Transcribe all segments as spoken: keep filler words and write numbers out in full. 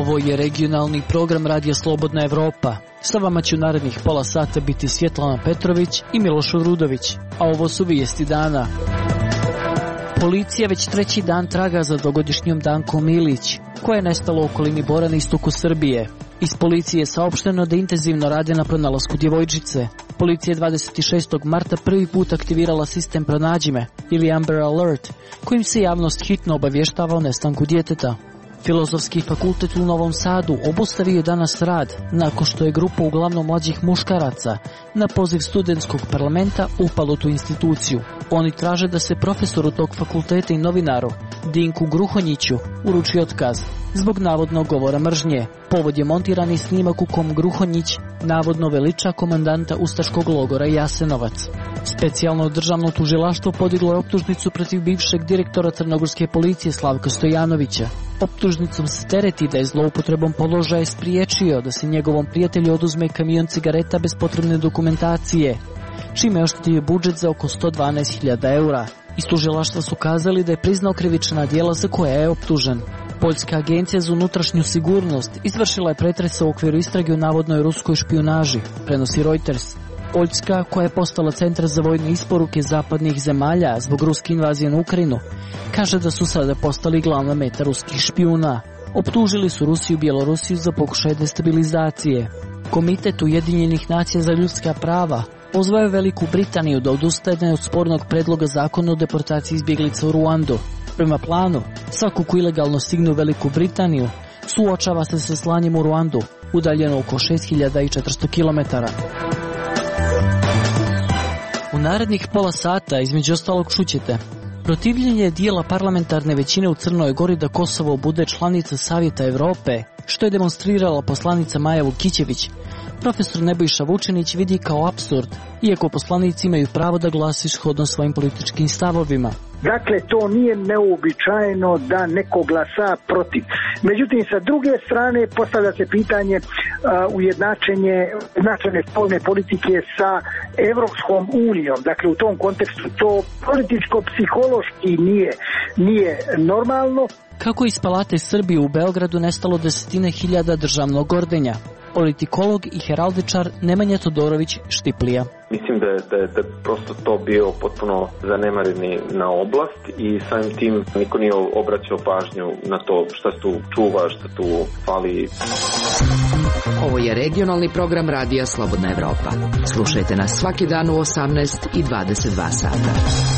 Ovo je regionalni program Radija Slobodna Evropa. Sa vama će u narednih pola sata biti Svjetlana Petrović i Miloš Rudović, a ovo su vijesti dana. Policija već treći dan traga za dvogodišnjom Dankom Milić, koja je nestala u okolini Bora na istoku Srbije. Iz policije je saopšteno da intenzivno rade na pronalasku djevojčice. Policija je dvadeset šestog marta prvi put aktivirala sistem Pronađi me ili Amber Alert, kojim se javnost hitno obavještava o nestanku djeteta. Filozofski fakultet u Novom Sadu obustavio je danas rad nakon što je grupa uglavnom mlađih muškaraca na poziv studentskog parlamenta upala u tu instituciju. Oni traže da se profesoru tog fakulteta i novinaru Dinku Gruhonjiću uruči otkaz zbog navodnog govora mržnje. Povod je montirani snimak u kom Gruhonjić navodno veliča komandanta ustaškog logora Jasenovac. Specijalno državno tužilaštvo podiglo je optužnicu protiv bivšeg direktora crnogorske policije Slavka Stojanovića. Optužnicom se tereti da je zloupotrebom položaja spriječio da se njegovom prijatelju oduzme kamion cigareta bez potrebne dokumentacije, čime je oštetio budžet za oko sto dvanaest hiljada eura. Iz tužilaštva su kazali da je priznao krivična djela za koja je optužen. Poljska agencija za unutrašnju sigurnost izvršila je pretrese u okviru istrage o navodnoj ruskoj špijunaži, prenosi Reuters. Poljska, koja je postala centar za vojne isporuke zapadnih zemalja zbog ruske invazije na Ukrajinu, kaže da su sada postali glavna meta ruskih špijuna. Optužili su Rusiju i Bjelorusiju za pokušaj destabilizacije. Komitet Ujedinjenih nacija za ljudska prava pozvao je Veliku Britaniju da odustane od spornog predloga zakona o deportaciji izbjeglica u Ruandu. Prema planu, svako ko ilegalno stigne u Veliku Britaniju suočava se sa slanjem u Ruandu, udaljeno oko šest hiljada četiristo kilometara. U narednih pola sata, između ostalog, čućete protivljenje dijela parlamentarne većine u Crnoj Gori da Kosovo bude članica Savjeta Evrope, što je demonstrirala poslanica Maja Vukićević. Profesor Nebojša Vučinić vidi kao apsurd, iako poslanici imaju pravo da glasuju shodno svojim političkim stavovima. Dakle, to nije neobičajeno da neko glasa protiv. Međutim, sa druge strane postavlja se pitanje uh, ujednačenje značajne spoljne politike sa Evropskom unijom. Dakle, u tom kontekstu to političko-psihološki nije, nije normalno. Kako iz Palate Srbije u Beogradu nestalo desetine hiljada državnog ordenja? Politikolog i heraldičar Nemanja Todorović Štiplija. Mislim da je, da je, da je prosto to bio potpuno zanemareni na oblast i samim tim niko nije obraćao pažnju na to šta se tu čuva, šta tu fali. Ovo je regionalni program Radija Slobodna Evropa. Slušajte nas svaki dan u osamnaest i dvadeset dva sata.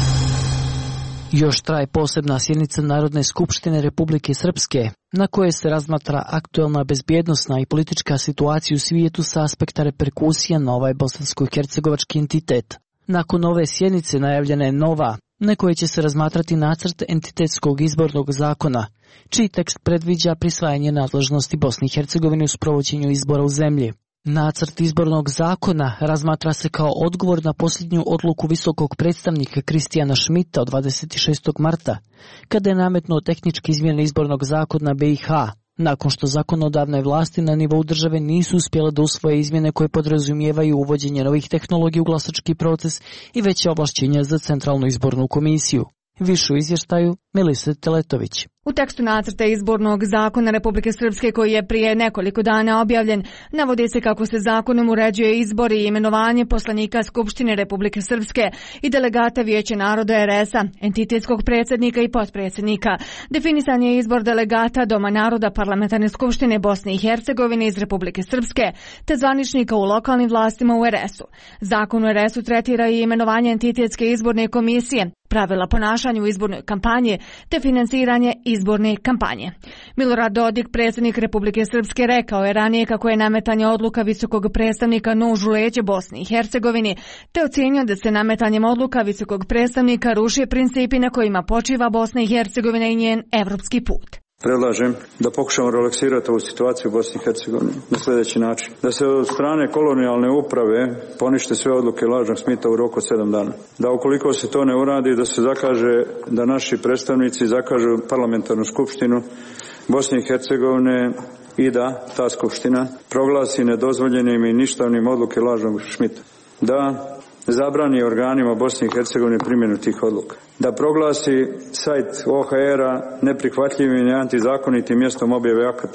Još traje posebna sjednica Narodne skupštine Republike Srpske, na kojoj se razmatra aktualna bezbjednosna i politička situacija u svijetu sa aspekta reperkusija na ovaj bosansko-hercegovački entitet. Nakon ove sjednice najavljena je nova, na kojoj će se razmatrati nacrt entitetskog izbornog zakona, čiji tekst predviđa prisvajanje nadležnosti Bosne i Hercegovine u sprovođenju izbora u zemlji. Nacrt izbornog zakona razmatra se kao odgovor na posljednju odluku visokog predstavnika Kristijana Šmita od dvadeset šestog marta, kada je nametnuo tehničke izmjene izbornog zakona B i H, nakon što zakonodavne vlasti na nivou države nisu uspjele da usvoje izmjene koje podrazumijevaju uvođenje novih tehnologija u glasački proces i veće ovlašćenja za Centralnu izbornu komisiju. Više u izvještaju Melise Teletović. U tekstu nacrta izbornog zakona Republike Srpske koji je prije nekoliko dana objavljen, navodi se kako se zakonom uređuje izbor i imenovanje poslanika Skupštine Republike Srpske i delegata Vijeća naroda R S-a, entitetskog predsjednika i potpredsjednika. Definisan je izbor delegata Doma naroda Parlamentarne skupštine Bosne i Hercegovine iz Republike Srpske, te zvaničnika u lokalnim vlastima u R S-u. Zakon u R S-u tretira i imenovanje entitetske izborne komisije, pravila ponašanja u izbornoj kampanji, te finansiranje izborne kampanje. Milorad Dodik, predsjednik Republike Srpske, rekao je ranije kako je nametanje odluka visokog predstavnika nož u leđe Bosni i Hercegovini, te ocjenio da se nametanjem odluka visokog predstavnika ruše principi na kojima počiva Bosna i Hercegovina i njen evropski put. Predlažem da pokušamo relaksirati ovu situaciju u Bosni i Hercegovini na sljedeći način. Da se od strane kolonijalne uprave ponište sve odluke lažnog Smita u roku od sedam dana. Da ukoliko se to ne uradi, da se zakaže, da naši predstavnici zakažu parlamentarnu skupštinu Bosne i Hercegovine i da ta skupština proglasi nedozvoljenim i ništavnim odluke lažnog Šmita. Da zabrani organima Bosne i Hercegovine primjenu tih odluka. Da proglasi sajt O H R-a neprihvatljivim i antizakonitim mjestom objave akata.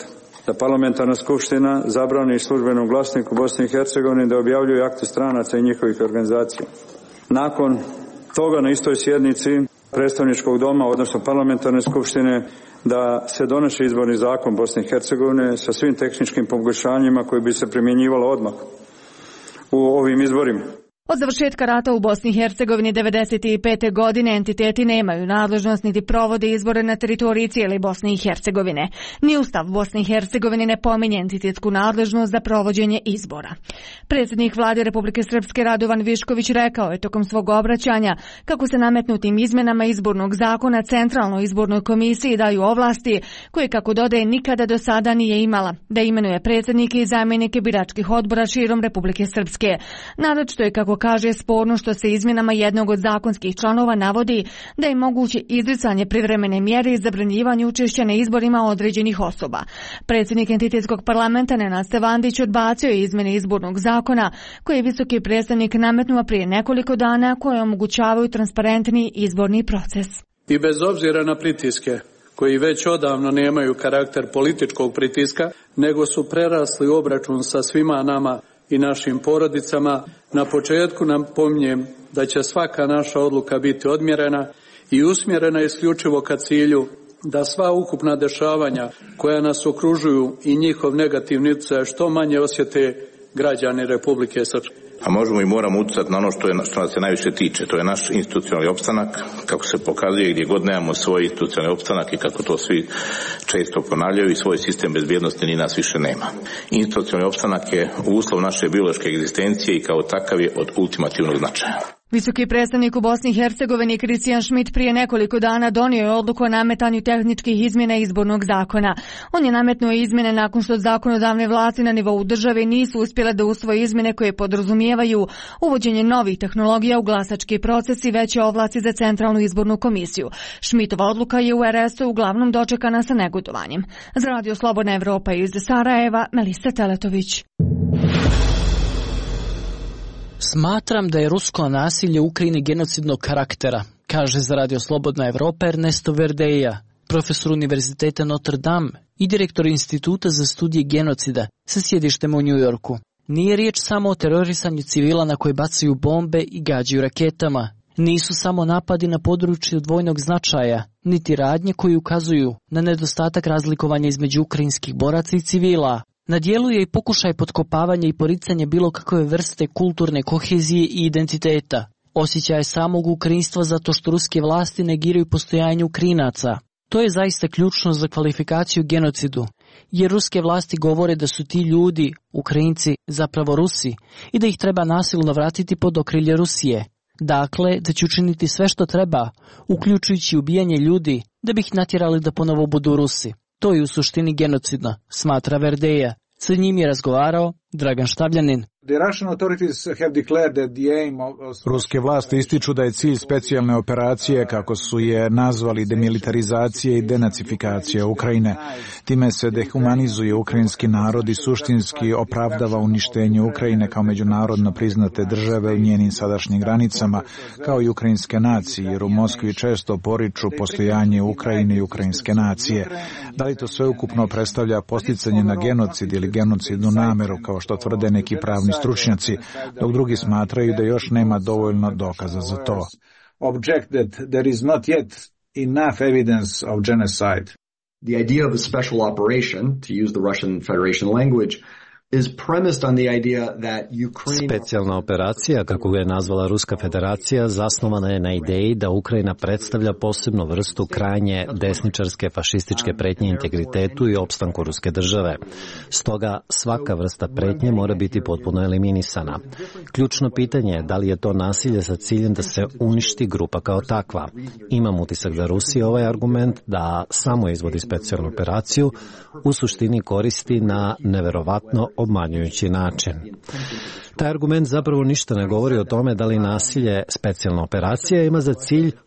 da parlamentarna skupština zabrani službenom glasniku Bosne i Hercegovine da objavljuju akte stranaca i njihovih organizacija. Nakon toga na istoj sjednici predstavničkog doma, odnosno parlamentarne skupštine, da se donese izborni zakon Bosne i Hercegovine sa svim tehničkim poboljšanjima koji bi se primjenjivalo odmah u ovim izborima. Od završetka rata u Bosni i Hercegovini devedeset pete. godine entiteti nemaju nadležnost niti provode izbore na teritoriji cijele Bosne i Hercegovine. Ni Ustav Bosne i Hercegovine ne pominje entitetsku nadležnost za provođenje izbora. Predsjednik Vlade Republike Srpske Radovan Višković rekao je tokom svog obraćanja kako se nametnutim izmenama izbornog zakona Centralnoj izbornoj komisiji daju ovlasti koje, kako dodaje, nikada do sada nije imala, da imenuje predsjednike i zamjenike biračkih odbora širom Republike Srpske. Naročito je, kako kaže, sporno što se izmjenama jednog od zakonskih članova navodi da je moguće izricanje privremene mjere i zabranjivanje učešća na izborima određenih osoba. Predsjednik entitetskog parlamenta Nenad Stevandić odbacio je izmjene izbornog zakona koje je visoki predstavnik nametnuo prije nekoliko dana, koje omogućavaju transparentni izborni proces. I bez obzira na pritiske koji već odavno nemaju karakter političkog pritiska, nego su prerasli obračun sa svima nama i našim porodicama, na početku napominjem da će svaka naša odluka biti odmjerena i usmjerena isključivo ka cilju da sva ukupna dešavanja koja nas okružuju i njihov negativni utjecaj što manje osjete građani Republike Srpske. A možemo i moramo utjecati na ono što, je, što nas se najviše tiče. To je naš institucionalni opstanak, kako se pokazuje gdje god nemamo svoj institucionalni opstanak i kako to svi često ponavljaju, i svoj sistem bezbjednosti ni nas više nema. Institucionalni opstanak je uslov naše biološke egzistencije i kao takav je od ultimativnog značaja. Visoki predstavnik u Bosni i Hercegovini Kristijan Šmit prije nekoliko dana donio je odluku o nametanju tehničkih izmjena izbornog zakona. On je nametnuo izmjene nakon što zakonodavne vlasti na nivou države nisu uspjele da usvoje izmjene koje podrazumijevaju uvođenje novih tehnologija u glasački proces i veće ovlasti za Centralnu izbornu komisiju. Šmitova odluka je u er es u uglavnom dočekana sa negodovanjem. Za Radio Slobodna Evropa iz Sarajeva, Melisa Teletović. Smatram da je rusko nasilje u Ukrajini genocidnog karaktera, kaže za Radio Slobodna Evropa Ernesto Verdeja, profesor Univerziteta Notre Dame i direktor Instituta za studije genocida sa sjedištem u New Yorku. Nije riječ samo o terorisanju civila na koje bacaju bombe i gađaju raketama. Nisu samo napadi na područje od vojnog značaja, niti radnje koji ukazuju na nedostatak razlikovanja između ukrajinskih boraca i civila. Na dijelu je i pokušaj potkopavanja i poricanja bilo kakve vrste kulturne kohezije i identiteta. Osjećaj samog ukrajinstva zato što ruske vlasti negiraju postojanje Ukrajinaca. To je zaista ključno za kvalifikaciju genocidu, jer ruske vlasti govore da su ti ljudi, Ukrajinci, zapravo Rusi i da ih treba nasilno vratiti pod okrilje Rusije. Dakle, da će učiniti sve što treba, uključujući ubijanje ljudi, da bi ih natjerali da ponovo budu Rusi. To je u suštini genocidno, smatra Verdeja. Sa njim je razgovarao Dragan Štavljanin. Ruske vlasti ističu da je cilj specijalne operacije, kako su je nazvali, demilitarizacija i denacifikacija Ukrajine. Time se dehumanizuje ukrajinski narod i suštinski opravdava uništenje Ukrajine kao međunarodno priznate države u njenim sadašnjim granicama, kao i ukrajinske nacije, jer u Moskvi često poriču postojanje Ukrajine i ukrajinske nacije. Da li to sveukupno predstavlja posticanje na genocid ili genocidnu nameru, kao što tvrde neki pravni stručnjaci, dok drugi smatraju da još nema dovoljno dokaza za to. The idea of a special operation, to use the Russian Federation language, is premised on the idea that Ukraine... Specijalna operacija, kako ga je nazvala Ruska federacija, zasnovana je na ideji da Ukrajina predstavlja posebnu vrstu krajnje desničarske fašističke pretnje integritetu i opstanku ruske države. Stoga svaka vrsta pretnje mora biti potpuno eliminisana. Ključno pitanje je da li je to nasilje sa ciljem da se uništi grupa kao takva. Imam utisak da Rusija ovaj argument da samo izvodi specijalnu operaciju u suštini koristi na neverovatno obmanjujući način. Taj argument zapravo ništa ne govori o tome da li nasilje specijalna operacija ima za cilj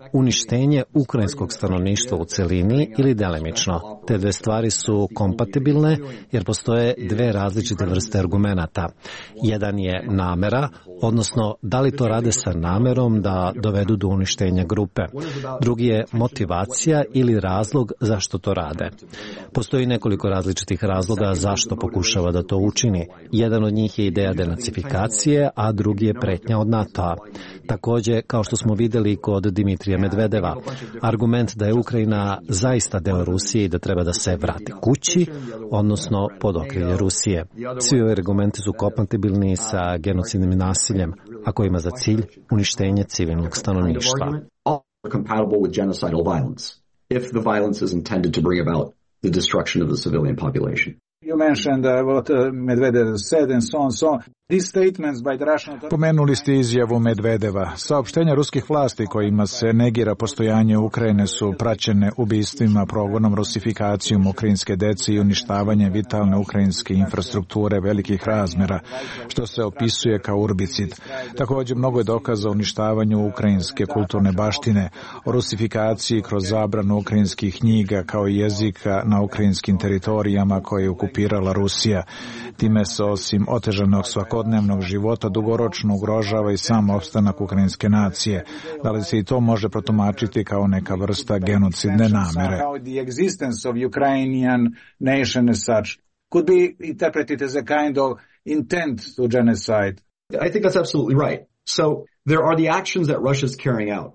uništenje ukrajinskog stanovništva u celini ili delimično. Te dve stvari su kompatibilne jer postoje dve različite vrste argumenata. Jedan je namera, odnosno da li to rade sa namerom da dovedu do uništenja grupe. Drugi je motivacija ili razlog zašto to rade. Postoji nekoliko različitih razloga zašto pokušava da to učini. Jedan od njih je ideja denacifikacije, a drugi je pretnja od NATO-a. Takođe, kao što smo videli kod Dimitrija Medvedeva, argument da je Ukrajina zaista deo Rusije i da treba da se vrati kući, odnosno pod okrilje Rusije. Svi ovi argumenti su kompatibilni sa genocidnim nasiljem, a koji ima za cilj uništenje civilnog stanovništva. Compatible with genocidal violence, if the violence is intended to bring about the destruction of the civilian population. You mentioned uh, what uh, Medvedev said and so on, so on. These statements by the Russian... Pomenuli ste izjavu Medvedeva. Saopštenja ruskih vlasti kojima se negira postojanje Ukrajine su praćene ubistvima, progonom, rusifikacijom ukrajinske dece i uništavanjem vitalne ukrajinske infrastrukture velikih razmera, što se opisuje kao urbicid. Također mnogo je dokaza o uništavanju ukrajinske kulturne baštine, o rusifikaciji kroz zabranu ukrajinskih knjiga kao i jezika na ukrajinskim teritorijama koje je okupirala Rusija. Time se osim otežanog svakodnevnog života dugoročno ugrožava i sam opstanak ukrajinske nacije. Da li se i to može protumačiti kao neka vrsta genocidne namere? The existence of Ukrainian nation as such could be interpreted as a kind of intent to genocide. I think that's absolutely right. So there are the actions that Russia is carrying out.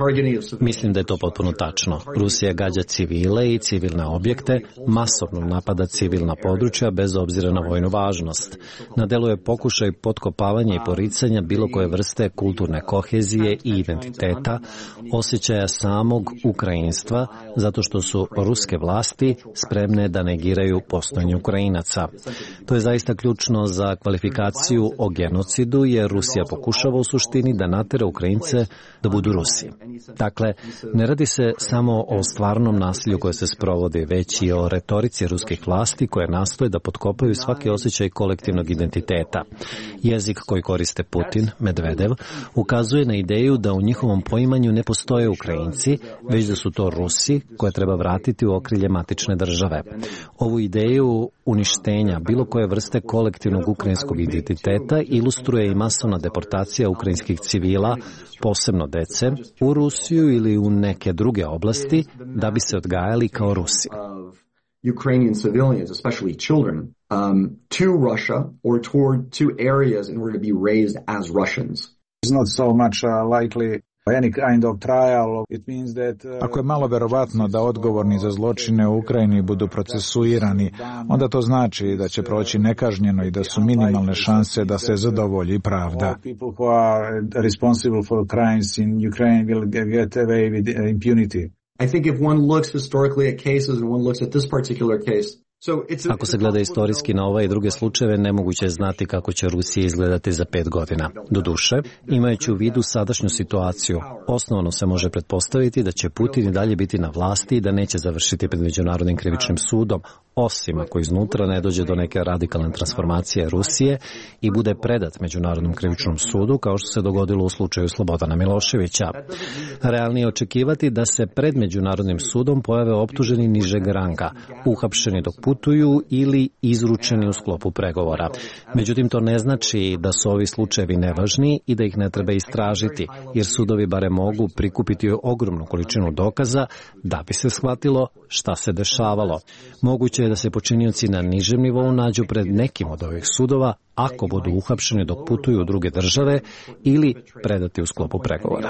Mislim da je to potpuno tačno. Rusija gađa civile i civilne objekte, masovno napada civilna područja bez obzira na vojnu važnost. Na delu je pokušaj potkopavanja i poricanja bilo koje vrste kulturne kohezije i identiteta, osjećaja samog ukrajinstva, zato što su ruske vlasti spremne da negiraju postojanje Ukrajinaca. To je zaista ključno za kvalifikaciju o genocidu, jer Rusija pokušava u suštini da natera Ukrajince da budu Rusi. Dakle, ne radi se samo o stvarnom nasilju koje se sprovodi, već i o retorici ruskih vlasti koje nastoje da potkopaju svaki osjećaj kolektivnog identiteta. Jezik koji koriste Putin, Medvedev, ukazuje na ideju da u njihovom poimanju ne postoje Ukrajinci, već da su to Rusi koje treba vratiti u okrilje matične države. Ovu ideju uništenja bilo koje vrste kolektivnog ukrajinskog identiteta ilustruje i masovna deportacija ukrajinskih civila, posebno dece, u Rusiju ili u neke druge oblasti da bi se odgajali kao Rusi. Ukrainian civilians, especially children, um, to Russia or toward to areas in order to be raised as Russians. It's not so much uh, likely any kind of trial. It means that uh, Ako je malo verovatno da odgovorni za zločine u Ukrajini budu procesuirani, onda to znači da će proći nekažnjeno i da su minimalne šanse da se zadovolji pravda. People who are responsible for crimes in Ukraine will get away with impunity. I think if one looks historically at cases and one looks at this particular case, Ako se gleda istorijski na ove i druge slučajeve, nemoguće je znati kako će Rusija izgledati za pet godina. Doduše, imajući u vidu sadašnju situaciju, osnovno se može pretpostaviti da će Putin i dalje biti na vlasti i da neće završiti pred Međunarodnim krivičnim sudom, osim ako iznutra ne dođe do neke radikalne transformacije Rusije i bude predat Međunarodnom krivičnom sudu, kao što se dogodilo u slučaju Slobodana Miloševića. Realnije je očekivati da se pred Međunarodnim sudom pojave optuženi nižeg ranga, uhapšeni dok putuju ili izručeni u sklopu pregovora. Međutim, to ne znači da su ovi slučajevi nevažni i da ih ne treba istražiti, jer sudovi bare mogu prikupiti ogromnu količinu dokaza da bi se shvatilo šta se dešavalo. Moguće je da se počinioci na nižem nivou nađu pred nekim od ovih sudova ako budu uhapšeni dok putuju u druge države ili predati u sklopu pregovora.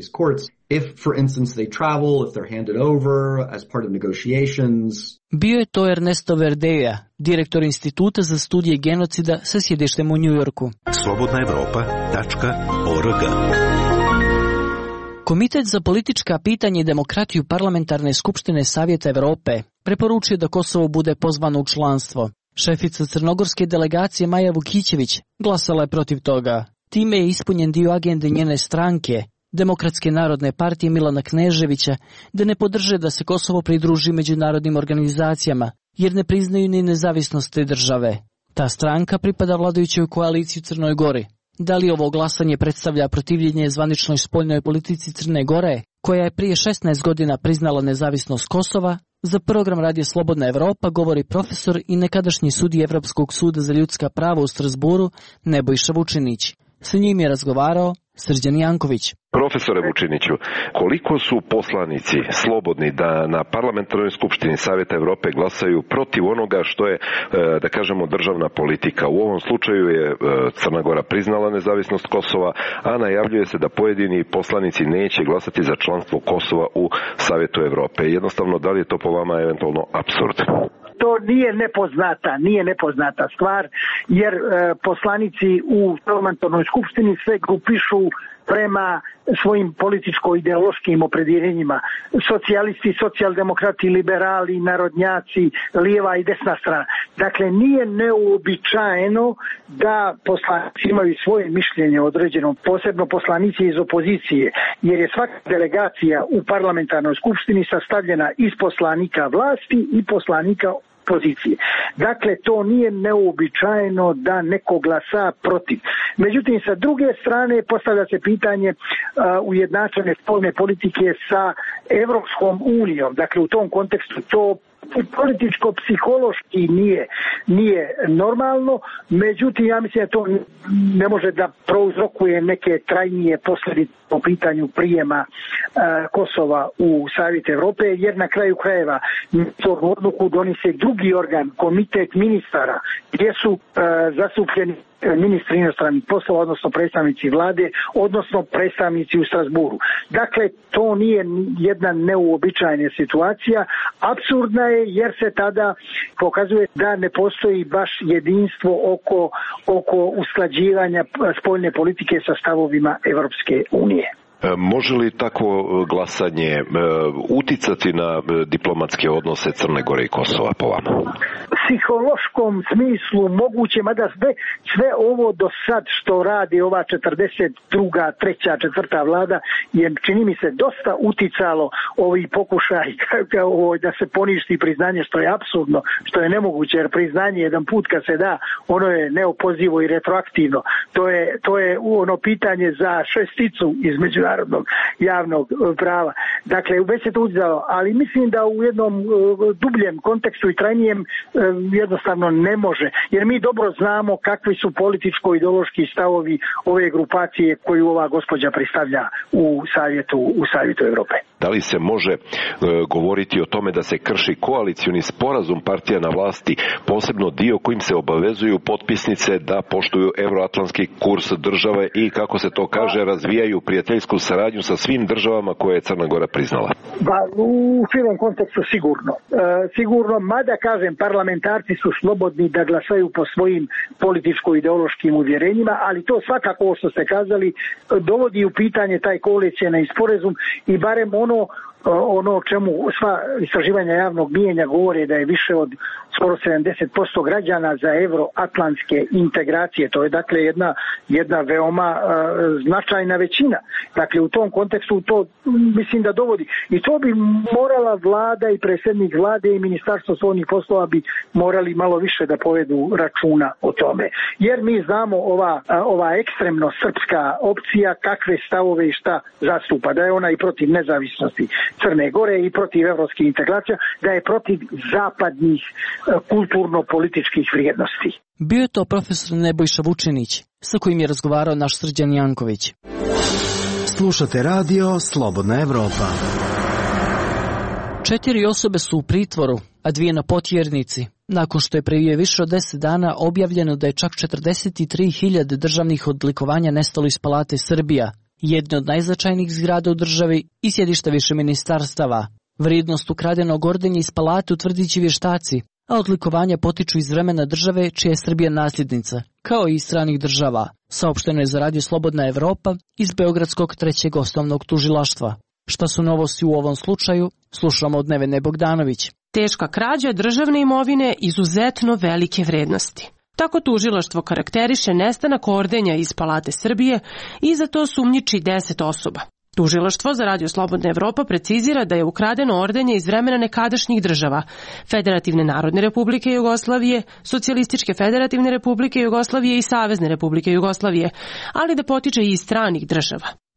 Bio je to Ernesto Verdeja, direktor Instituta za studije genocida sa sjedištem u Njujorku. slobodna evropa tačka org. Komitet za politička pitanja i demokratiju Parlamentarne skupštine Savjeta Evrope preporučuje da Kosovo bude pozvano u članstvo. Šefica crnogorske delegacije Maja Vukićević glasala je protiv toga. Time je ispunjen dio agende njene stranke, Demokratske narodne partije Milana Kneževića, da ne podrže da se Kosovo pridruži međunarodnim organizacijama, jer ne priznaju ni nezavisnost te države. Ta stranka pripada vladajućoj koaliciji u Crnoj Gori. Da li ovo glasanje predstavlja protivljenje zvaničnoj spoljnoj politici Crne Gore, koja je prije šesnaest godina priznala nezavisnost Kosova, za program Radio Slobodna Evropa govori profesor i nekadašnji sudija Evropskog suda za ljudska prava u Strasburu Nebojša Vučinić. Sa njim je razgovarao Srđan Janković. Profesore Vučiniću, koliko su poslanici slobodni da na parlamentarnoj skupštini Savjeta Evrope glasaju protiv onoga što je, da kažemo, državna politika? U ovom slučaju je Crna Gora priznala nezavisnost Kosova, a najavljuje se da pojedini poslanici neće glasati za članstvo Kosova u Savjetu Evrope. Jednostavno, da li je to po vama eventualno apsurd? To nije nepoznata, nije nepoznata stvar, jer e, poslanici u parlamentarnoj skupštini sve grupišu prema svojim političko-ideološkim opredjeljenjima. Socijalisti, socijaldemokrati, liberali, narodnjaci, lijeva i desna strana. Dakle, nije neuobičajeno da poslanici imaju svoje mišljenje određeno, posebno poslanici iz opozicije, jer je svaka delegacija u parlamentarnoj skupštini sastavljena iz poslanika vlasti i poslanika pozicije. Dakle, to nije neuobičajeno da neko glasa protiv. Međutim, sa druge strane postavlja se pitanje uh, ujednačene spoljne politike sa Evropskom unijom. Dakle, u tom kontekstu to političko-psihološki nije, nije normalno, međutim ja mislim da to ne može da prouzrokuje neke trajnije posljedice po pitanju prijema uh, Kosova u Savjet Evrope, jer na kraju krajeva to odluku donese drugi organ, komitet ministara, gdje su uh, zastupljeni ministri inostranih poslova, odnosno predstavnici vlade, odnosno predstavnici u Strasburu. Dakle, to nije jedna neuobičajena situacija. Apsurdna je jer se tada pokazuje da ne postoji baš jedinstvo oko, oko usklađivanja spoljne politike sa stavovima Evropske unije. Može li takvo glasanje uticati na diplomatske odnose Crne Gore i Kosova po vama? U psihološkom smislu moguće, mada sve, sve ovo do sad što radi ova četrdeset druga, treća, četvrta vlada je, čini mi se, dosta uticalo ovi pokušaj da se poništi priznanje, što je apsurdno, što je nemoguće, jer priznanje jedan put kad se da, ono je neopozivo i retroaktivno. To je, to je ono pitanje za šesticu iz međunarodnog javnog prava. Dakle, već se to uticalo, ali mislim da u jednom dubljem kontekstu i trajnijem jednostavno ne može, jer mi dobro znamo kakvi su političko-ideološki stavovi ove grupacije koju ova gospođa predstavlja u Savjetu, u Savjetu Evrope. Da li se može e, govoriti o tome da se krši koalicioni sporazum partija na vlasti, posebno dio kojim se obavezuju potpisnice da poštuju euroatlantski kurs države i, kako se to kaže, razvijaju prijateljsku saradnju sa svim državama koje je Crna Gora priznala? Ba, u širem kontekstu sigurno. E, sigurno, mada kažem, parlamentarci su slobodni da glasaju po svojim političko-ideološkim uvjerenjima, ali to svakako, što ste kazali, dovodi u pitanje taj koalicioni sporazum i barem ono ono o čemu sva istraživanja javnog mijenja govore da je više od skoro sedamdeset posto građana za euroatlantske integracije. To je dakle jedna, jedna veoma uh, značajna većina. Dakle, u tom kontekstu to mislim da dovodi. I to bi morala vlada i predsjednik vlade i ministarstvo spoljnih poslova bi morali malo više da povedu računa o tome. Jer mi znamo ova, ova ekstremno srpska opcija kakve stavove i šta zastupa. Da je ona i protiv nezavisnosti Crne Gore i protiv evropskih integracija, da je protiv zapadnih kulturno-političkih vrijednosti. Bio je to profesor Nebojša Vučinić, sa kojim je razgovarao naš Srđan Janković. Slušate radio Slobodna Evropa. Četiri osobe su u pritvoru, a dvije na potjernici, nakon što je prije više od deset dana objavljeno da je čak četrdeset tri hiljade državnih odlikovanja nestalo iz Palate Srbija, jedne od najznačajnijih zgrada u državi i sjedišta više ministarstava. Vrijednost ukradenog ordenja iz palate utvrdit će vještaci, a odlikovanja potiču iz vremena države čija je Srbija nasljednica, kao i iz stranih država, saopšteno je za Radio Slobodna Evropa iz Beogradskog trećeg osnovnog tužilaštva. Šta su novosti u ovom slučaju, slušamo od Nevene Bogdanović. Teška krađa državne imovine izuzetno velike vrednosti. Tako tužilaštvo karakteriše nestanak ordenja iz Palate Srbije i za to sumnjiči deset osoba. Tužilaštvo za Radio Slobodna Evropa precizira da je ukradeno ordenje iz vremena nekadašnjih država, Federativne Narodne Republike Jugoslavije, Socijalističke Federativne Republike Jugoslavije i Savezne Republike Jugoslavije, ali da potiče i iz stranih država.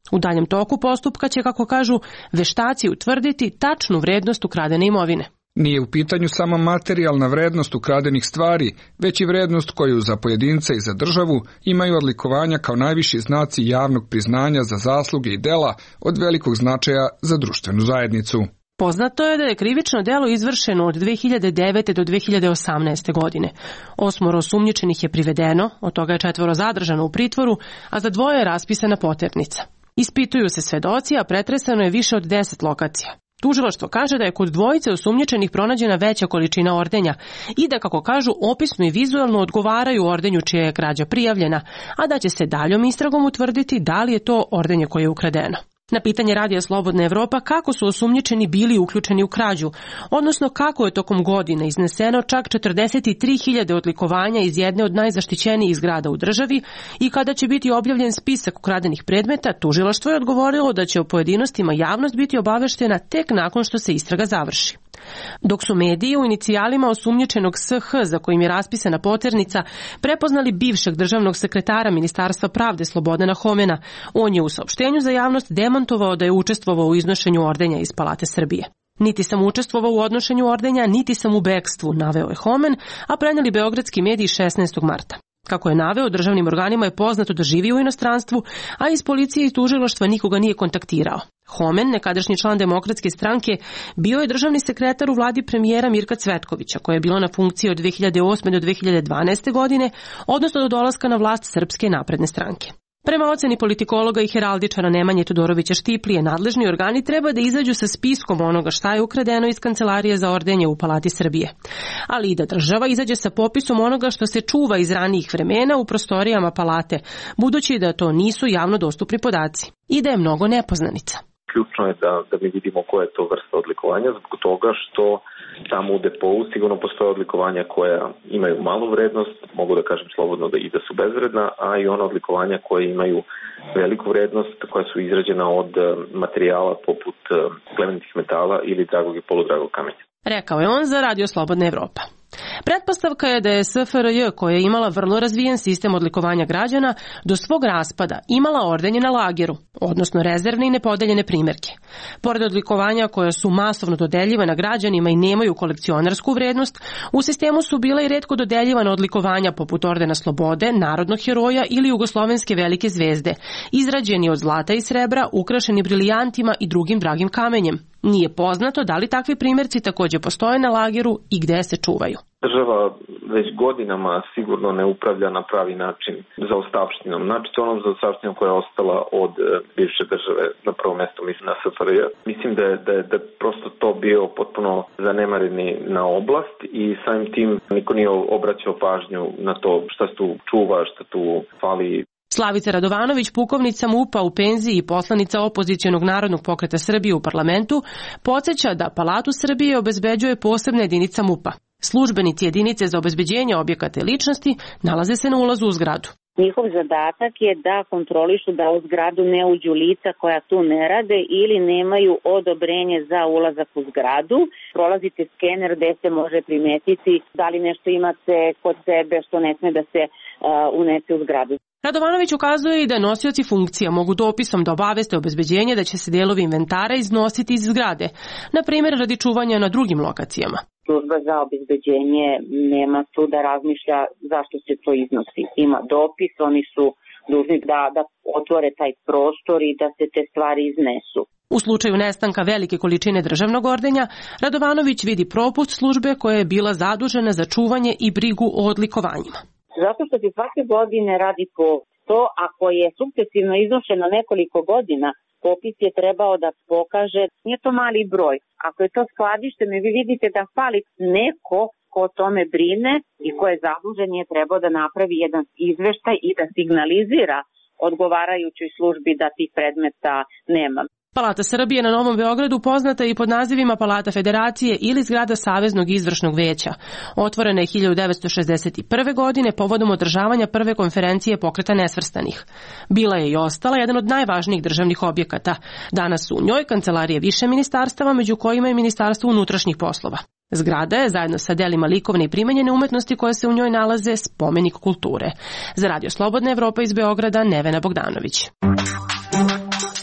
U daljem toku postupka će, kako kažu, veštaci utvrditi tačnu vrednost ukradene imovine. Nije u pitanju samo materijalna vrednost ukradenih stvari, već i vrednost koju za pojedince i za državu imaju odlikovanja kao najviši znaci javnog priznanja za zasluge i dela od velikog značaja za društvenu zajednicu. Poznato je da je krivično delo izvršeno od dve hiljade devete. do dve hiljade osamnaeste. godine. Osmoro osumnjičenih je privedeno, od toga je četvoro zadržano u pritvoru, a za dvoje je raspisana poternica. Ispituju se svedoci, a pretresano je više od deset lokacija. Tužilaštvo kaže da je kod dvojice osumnjičenih pronađena veća količina ordenja i da, kako kažu, opisno i vizualno odgovaraju ordenju čija je krađa prijavljena, a da će se daljom istragom utvrditi da li je to ordenje koje je ukradeno. Na pitanje Radija Slobodna Evropa kako su osumnjičeni bili uključeni u krađu, odnosno kako je tokom godine izneseno čak četrdeset tri hiljade odlikovanja iz jedne od najzaštićenijih zgrada u državi i kada će biti objavljen spisak ukradenih predmeta, tužilaštvo je odgovorilo da će o pojedinostima javnost biti obaveštena tek nakon što se istraga završi. Dok su mediji u inicijalima osumnjičenog S H, za kojim je raspisana poternica, prepoznali bivšeg državnog sekretara Ministarstva pravde Slobodana Homena, on je u saopštenju za javnost demantovao da je učestvovao u iznošenju ordenja iz Palate Srbije. Niti sam učestvovao u odnošenju ordenja, niti sam u bekstvu, naveo je Homen, a preneli beogradski mediji šesnaestog marta. Kako je naveo, državnim organima je poznato da živi u inostranstvu, a iz policije i tužilaštva nikoga nije kontaktirao. Homen, nekadašnji član Demokratske stranke, bio je državni sekretar u vladi premijera Mirka Cvetkovića, koja je bila na funkciji od dve hiljade osme. do dve hiljade dvanaeste. godine, odnosno do dolaska na vlast Srpske napredne stranke. Prema oceni politikologa i heraldičara Nemanje Todorovića Štiplije, nadležni organi treba da izađu sa spiskom onoga šta je ukradeno iz Kancelarije za ordenje u Palati Srbije, ali i da država izađe sa popisom onoga što se čuva iz ranijih vremena u prostorijama palate, budući da to nisu javno dostupni podaci i da je mnogo nepoznanica. Ključno je da, da mi vidimo koja je to vrsta odlikovanja, zbog toga što tamo u depou sigurno postoje odlikovanja koja imaju malu vrednost, mogu da kažem slobodno da i da su bezvredna, a i ona odlikovanja koje imaju veliku vrednost, koja su izrađena od materijala poput plemenitih metala ili dragog i poludragog kamenja. Rekao je on za Radio Slobodna Evropa. Pretpostavka je da je S F R J, koja je imala vrlo razvijen sistem odlikovanja građana, do svog raspada imala ordenje na lageru, odnosno rezervne i nepodeljene primerke. Pored odlikovanja koja su masovno dodeljivana građanima i nemaju kolekcionarsku vrednost, u sistemu su bila i retko dodeljivana odlikovanja poput Ordena Slobode, Narodnog heroja ili Jugoslovenske velike zvezde, izrađeni od zlata i srebra, ukrašeni brilijantima i drugim dragim kamenjem. Nije poznato da li takvi primjerci također postoje na lageru i gde se čuvaju. Država već godinama sigurno ne upravlja na pravi način za ostavštinom. Znači to onom za ostavštinom koja je ostala od bivše države, na prvo mjesto mislim na S F R J. Mislim da je, da je da prosto to bio potpuno zanemareni na oblast i samim tim niko nije obraćao pažnju na to šta se tu čuva, šta tu fali. Slavica Radovanović, pukovnica MUP-a u penziji i poslanica opozicionog Narodnog pokreta Srbije u parlamentu, podsjeća da Palatu Srbije obezbeđuje posebna jedinica MUP-a. Službenici jedinice za obezbeđenje objekata i ličnosti nalaze se na ulazu u zgradu. Njihov zadatak je da kontrolišu da u zgradu ne uđu lica koja tu ne rade ili nemaju odobrenje za ulazak u zgradu. Prolazite skener gde se može primetiti da li nešto imate kod sebe što ne sme da se uh, unese u zgradu. Radovanović ukazuje i da nosioci funkcija mogu dopisom da obaveste obezbeđenje da će se delovi inventara iznositi iz zgrade, na primjer radi čuvanja na drugim lokacijama. Služba za obezbeđenje nema tu da razmišlja zašto se to iznosi. Ima dopis, oni su dužni da, da otvore taj prostor i da se te stvari iznesu. U slučaju nestanka velike količine državnog ordenja, Radovanović vidi propust službe koja je bila zadužena za čuvanje i brigu o odlikovanjima. Zato što se svake godine radi po to, ako je sukcesivno iznošeno nekoliko godina, popis je trebao da pokaže, nije to mali broj. Ako je to skladište, vi vidite da fali neko ko o tome brine i ko je zadužen je trebao da napravi jedan izveštaj i da signalizira odgovarajućoj službi da tih predmeta nema. Palata Srbije na Novom Beogradu poznata je i pod nazivima Palata Federacije ili zgrada Saveznog izvršnog veća. Otvorena je hiljadu devetsto šezdeset prve. godine povodom održavanja prve konferencije Pokreta nesvrstanih. Bila je i ostala jedan od najvažnijih državnih objekata. Danas su u njoj kancelarije više ministarstava, među kojima je Ministarstvo unutrašnjih poslova. Zgrada je, zajedno sa delima likovne i primenjene umetnosti koje se u njoj nalaze, spomenik kulture. Za Radio Slobodna Evropa iz Beograda, Nevena Bogdanović.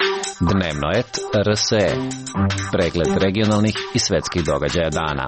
Dnevnoet R S E. Pregled regionalnih i svetskih događaja dana.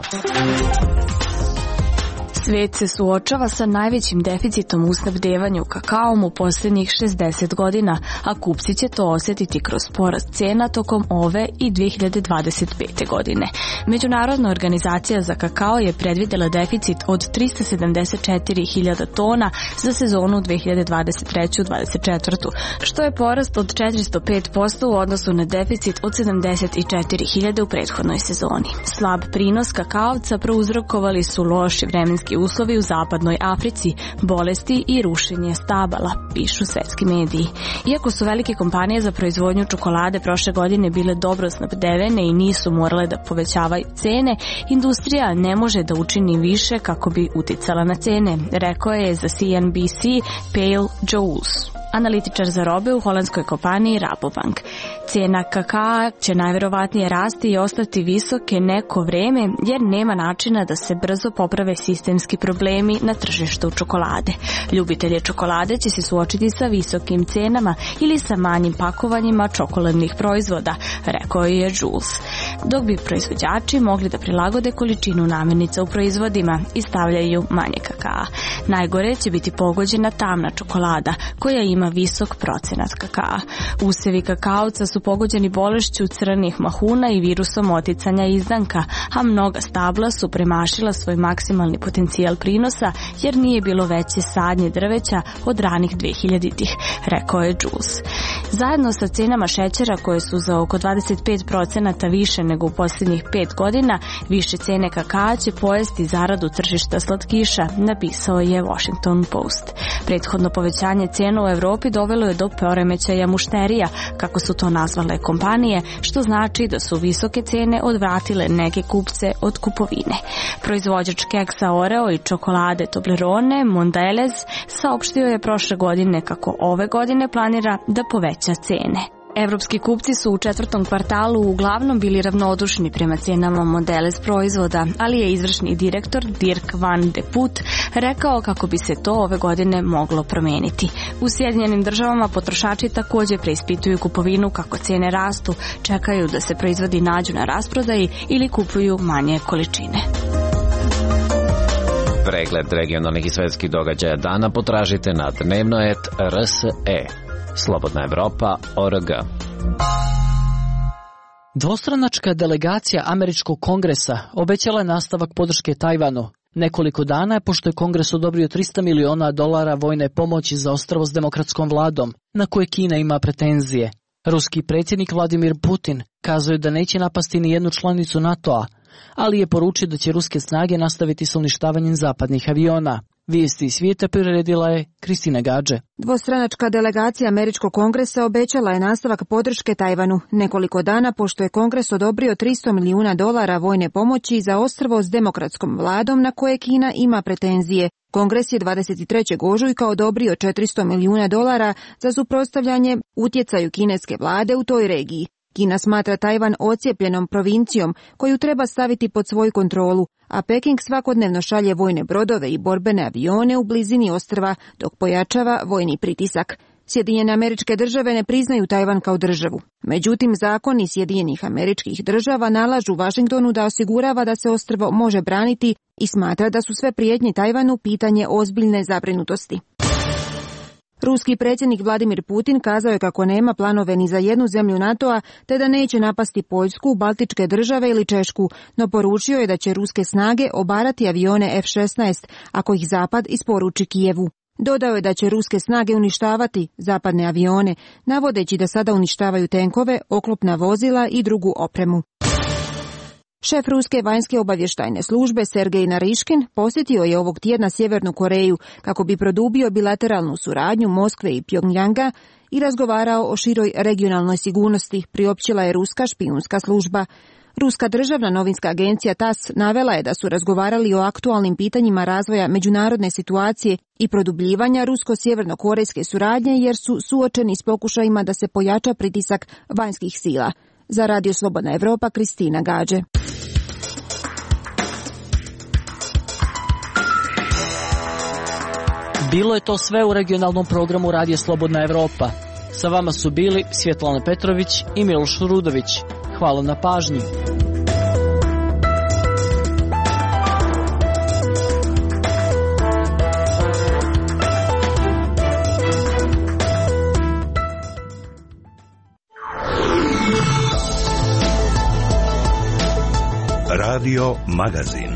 Svet se suočava sa najvećim deficitom u snabdevanju kakaom u posljednjih šezdeset godina, a kupci će to osjetiti kroz porast cena tokom ove i dve hiljade dvadeset pete. godine. Međunarodna organizacija za kakao je predvidjela deficit od trista sedamdeset četiri hiljade tona za sezonu dve hiljade dvadeset treće dvadeset četvrte. što je porast od četiristo pet posto u odnosu na deficit od sedamdeset četiri hiljade u prethodnoj sezoni. Slab prinos kakaovca prouzrokovali su loši vremenski uslovi u zapadnoj Africi, bolesti i rušenje stabala, pišu svetski mediji. Iako su velike kompanije za proizvodnju čokolade prošle godine bile dobro snabdevene i nisu morale da povećavaju cene, industrija ne može da učini više kako bi uticala na cene, rekao je za C N B C Pale Joules, analitičar za robe u holandskoj kompaniji Rabobank. Cijena kakaa će najverovatnije rasti i ostati visoke neko vreme jer nema načina da se brzo poprave sistemski problemi na tržištu čokolade. Ljubitelje čokolade će se suočiti sa visokim cenama ili sa manjim pakovanjima čokoladnih proizvoda, rekao je Jules. Dok bi proizvođači mogli da prilagode količinu namirnica u proizvodima i stavljaju manje kakaa. Najgore će biti pogođena tamna čokolada koja ima visok procenat kakaa. Usevi kakaovca su pogođeni bolešću crnih mahuna i virusom oticanja izdanka, a mnoga stabla su premašila svoj maksimalni potencijal prinosa jer nije bilo veće sadnje drveća od ranih dvehiljaditih, rekao je Jules. Zajedno sa cenama šećera koje su za oko dvadeset pet procenata više nego u posljednjih pet godina, više cene kakaa će pojesti zaradu tržišta slatkiša, napisao je Washington Post. Prethodno povećanje cena u Evropi dovelo je do poremećaja mušterija, kako su to nazvale kompanije, što znači da su visoke cene odvratile neke kupce od kupovine. Proizvođač keksa Oreo i čokolade Toblerone, Mondelez, saopštio je prošle godine kako ove godine planira da poveća cene. Evropski kupci su u četvrtom kvartalu uglavnom bili ravnodušni prema cenama Mondelez proizvoda, ali je izvršni direktor Dirk van de Put rekao kako bi se to ove godine moglo promeniti. U Sjedinjenim državama potrošači također preispituju kupovinu kako cene rastu, čekaju da se proizvodi nađu na rasprodaji ili kupuju manje količine. Pregled regionalnih i svetskih događaja dana potražite na Dnevnoet R S E. Slobodna Evropa, O R G. Dvostranačka delegacija Američkog kongresa obećala je nastavak podrške Tajvanu. Nekoliko dana je pošto je Kongres odobrio trista miliona dolara vojne pomoći za ostrvo s demokratskom vladom, na koje Kina ima pretenzije. Ruski predsjednik Vladimir Putin kazuje da neće napasti ni jednu članicu NATO-a, ali je poručio da će ruske snage nastaviti sa uništavanjem zapadnih aviona. Vijesti iz svijeta priredila je Kristina Gađe. Dvostranačka delegacija Američkog kongresa obećala je nastavak podrške Tajvanu nekoliko dana pošto je Kongres odobrio tristo milijuna dolara vojne pomoći za ostrvo s demokratskom vladom na koje Kina ima pretenzije. Kongres je dvadeset trećeg ožujka odobrio četiristo milijuna dolara za suprotstavljanje utjecaju kineske vlade u toj regiji. Kina smatra Tajvan ocijepljenom provincijom koju treba staviti pod svoju kontrolu, a Peking svakodnevno šalje vojne brodove i borbene avione u blizini ostrva dok pojačava vojni pritisak. Sjedinjene Američke Države ne priznaju Tajvan kao državu. Međutim, zakoni Sjedinjenih Američkih Država nalažu Vašingtonu da osigurava da se ostrvo može braniti i smatra da su sve prijetnje Tajvanu pitanje ozbiljne zabrinutosti. Ruski predsjednik Vladimir Putin kazao je kako nema planove ni za jednu zemlju NATO-a, te da neće napasti Poljsku, Baltičke države ili Češku, no poručio je da će ruske snage obarati avione F šesnaest ako ih Zapad isporuči Kijevu. Dodao je da će ruske snage uništavati zapadne avione, navodeći da sada uništavaju tenkove, oklopna vozila i drugu opremu. Šef ruske vanjske obavještajne službe Sergej Nariškin posjetio je ovog tjedna Sjevernu Koreju kako bi produbio bilateralnu suradnju Moskve i Pjongjanga i razgovarao o široj regionalnoj sigurnosti, priopćila je ruska špijunska služba. Ruska državna novinska agencija T A S navela je da su razgovarali o aktualnim pitanjima razvoja međunarodne situacije i produbljivanja rusko-sjeverno-korejske suradnje jer su suočeni s pokušajima da se pojača pritisak vanjskih sila. Za Radio Slobodna Evropa, Kristina Gađe. Bilo je to sve u regionalnom programu Radio Slobodna Evropa. Sa vama su bili Svjetlana Petrović i Miloš Rudović. Hvala na pažnji. Radio Magazin.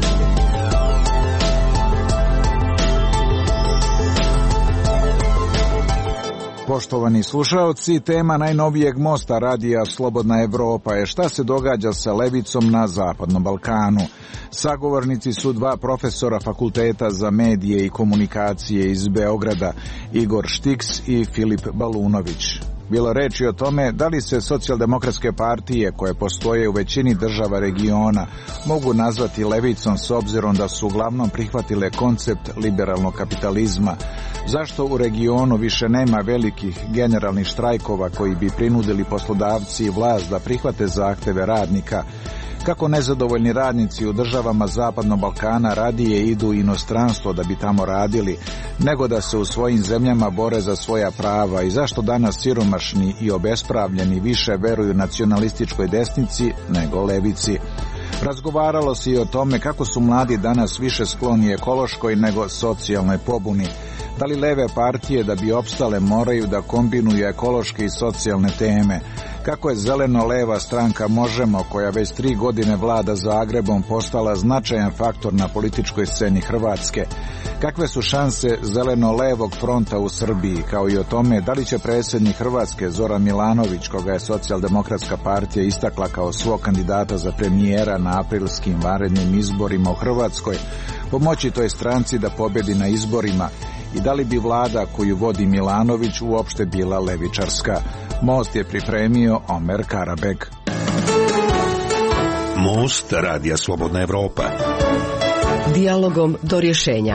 Poštovani slušaoci, tema najnovijeg mosta radija Slobodna Evropa je šta se događa sa levicom na Zapadnom Balkanu. Sagovornici su dva profesora Fakulteta za medije i komunikacije iz Beograda, Igor Štiks i Filip Balunović. Bilo reči o tome da li se socijaldemokratske partije koje postoje u većini država regiona mogu nazvati levicom s obzirom da su uglavnom prihvatile koncept liberalnog kapitalizma. Zašto u regionu više nema velikih generalnih štrajkova koji bi prinudili poslodavci i vlast da prihvate zahteve radnika? Kako nezadovoljni radnici u državama Zapadnog Balkana radije idu u inostranstvo da bi tamo radili, nego da se u svojim zemljama bore za svoja prava i zašto danas siromašni i obespravljeni više veruju nacionalističkoj desnici nego levici? Razgovaralo se i o tome kako su mladi danas više skloni ekološkoj nego socijalnoj pobuni. Da li leve partije da bi opstale moraju da kombinuju ekološke i socijalne teme? Kako je zeleno-leva stranka Možemo, koja već tri godine vlada Zagrebom, postala značajan faktor na političkoj sceni Hrvatske? Kakve su šanse zeleno-levog fronta u Srbiji, kao i o tome da li će predsjednik Hrvatske Zoran Milanović, koga je socijaldemokratska partija istakla kao svog kandidata za premijera na aprilskim vanrednim izborima u Hrvatskoj, pomoći toj stranci da pobedi na izborima i da li bi vlada koju vodi Milanović uopšte bila levičarska? Most je pripremio Omer Karabeg. Most radija Slobodna Evropa. Dijalogom do rješenja.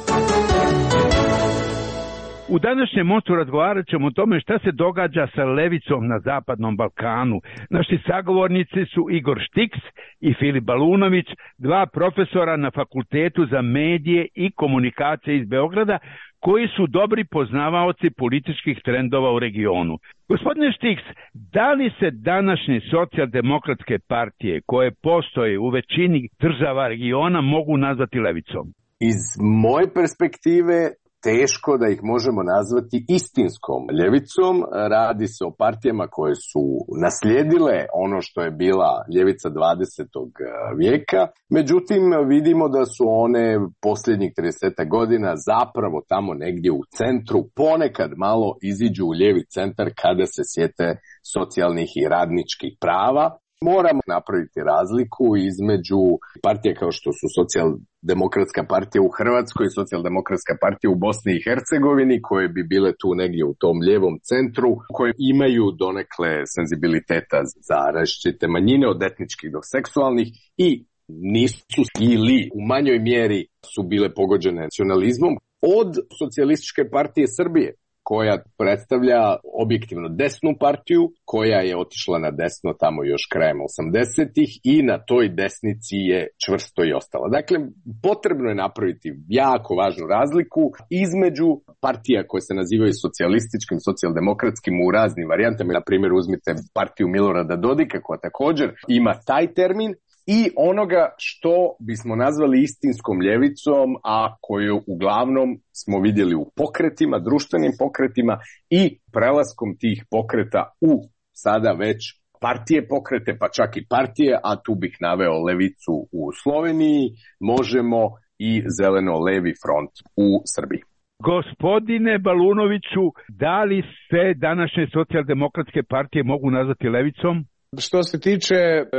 U današnjem mostu razgovarat ćemo o tome šta se događa sa levicom na Zapadnom Balkanu. Naši sagovornici su Igor Štiks i Filip Balunović, dva profesora na Fakultetu za medije i komunikacije iz Beograda, koji su dobri poznavaoci političkih trendova u regionu. Gospodine Štiks, da li se današnje socijaldemokratske partije koje postoje u većini država regiona mogu nazvati levicom? Iz moje perspektive teško da ih možemo nazvati istinskom ljevicom. Radi se o partijama koje su naslijedile ono što je bila ljevica dvadesetog vijeka. Međutim, vidimo da su one posljednjih trideset godina zapravo tamo negdje u centru, ponekad malo iziđu u lijevi centar kada se sjete socijalnih i radničkih prava. Moramo napraviti razliku između partije kao što su socijaldemokratska partija u Hrvatskoj i socijaldemokratska partija u Bosni i Hercegovini, koje bi bile tu negdje u tom lijevom centru, koje imaju donekle senzibiliteta za različite manjine od etničkih do seksualnih i nisu ili u manjoj mjeri su bile pogođene nacionalizmom, od socijalističke partije Srbije, koja predstavlja objektivno desnu partiju, koja je otišla na desno tamo još krajem osamdesetih i na toj desnici je čvrsto i ostala. Dakle, potrebno je napraviti jako važnu razliku između partija koje se nazivaju socijalističkim, socijaldemokratskim u raznim varijantama. Na primjer, uzmite partiju Milorada Dodika, koja također ima taj termin, i onoga što bismo nazvali istinskom ljevicom, a koju uglavnom smo vidjeli u pokretima, društvenim pokretima i prelaskom tih pokreta u sada već partije pokrete, pa čak i partije, a tu bih naveo levicu u Sloveniji, Možemo i zeleno-levi front u Srbiji. Gospodine Balunoviću, da li se današnje socijaldemokratske partije mogu nazvati levicom? Što se tiče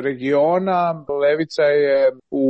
regiona, levica je u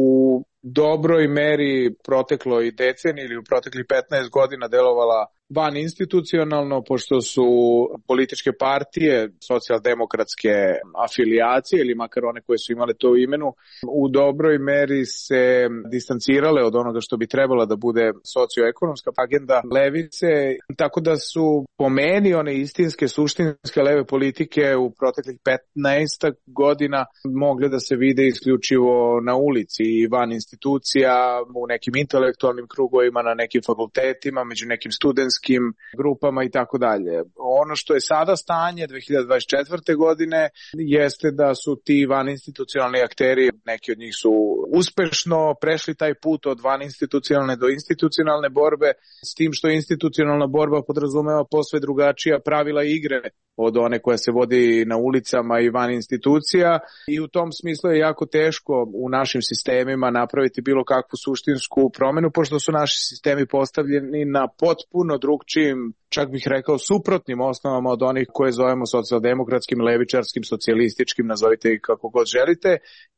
dobroj meri protekloj deceniji ili u proteklih petnaest godina delovala van institucionalno, pošto su političke partije, socijaldemokratske afilijacije ili makar one koje su imale to u imenu, u dobroj meri se distancirale od onoga što bi trebala da bude socioekonomska agenda levice, tako da su po meni one istinske, suštinske leve politike u proteklih petnaest godina mogle da se vide isključivo na ulici i van institucija, u nekim intelektualnim krugovima, na nekim fakultetima, među nekim studentskim manjinskim grupama i tako dalje. Ono što je sada stanje dve hiljade dvadeset četvrte. godine jeste da su ti vaninstitucionalni akteri, neki od njih su uspešno prešli taj put od vaninstitucionalne do institucionalne borbe, s tim što institucionalna borba podrazumeva posve drugačija pravila igre od one koja se vodi na ulicama i van institucija, i u tom smislu je jako teško u našim sistemima napraviti bilo kakvu suštinsku promenu, pošto su naši sistemi postavljeni na potpuno drugčijim, čak bih rekao suprotnim osnovama od onih koje zovemo socijaldemokratskim, levičarskim, socijalističkim, nazovite ih kako god želite.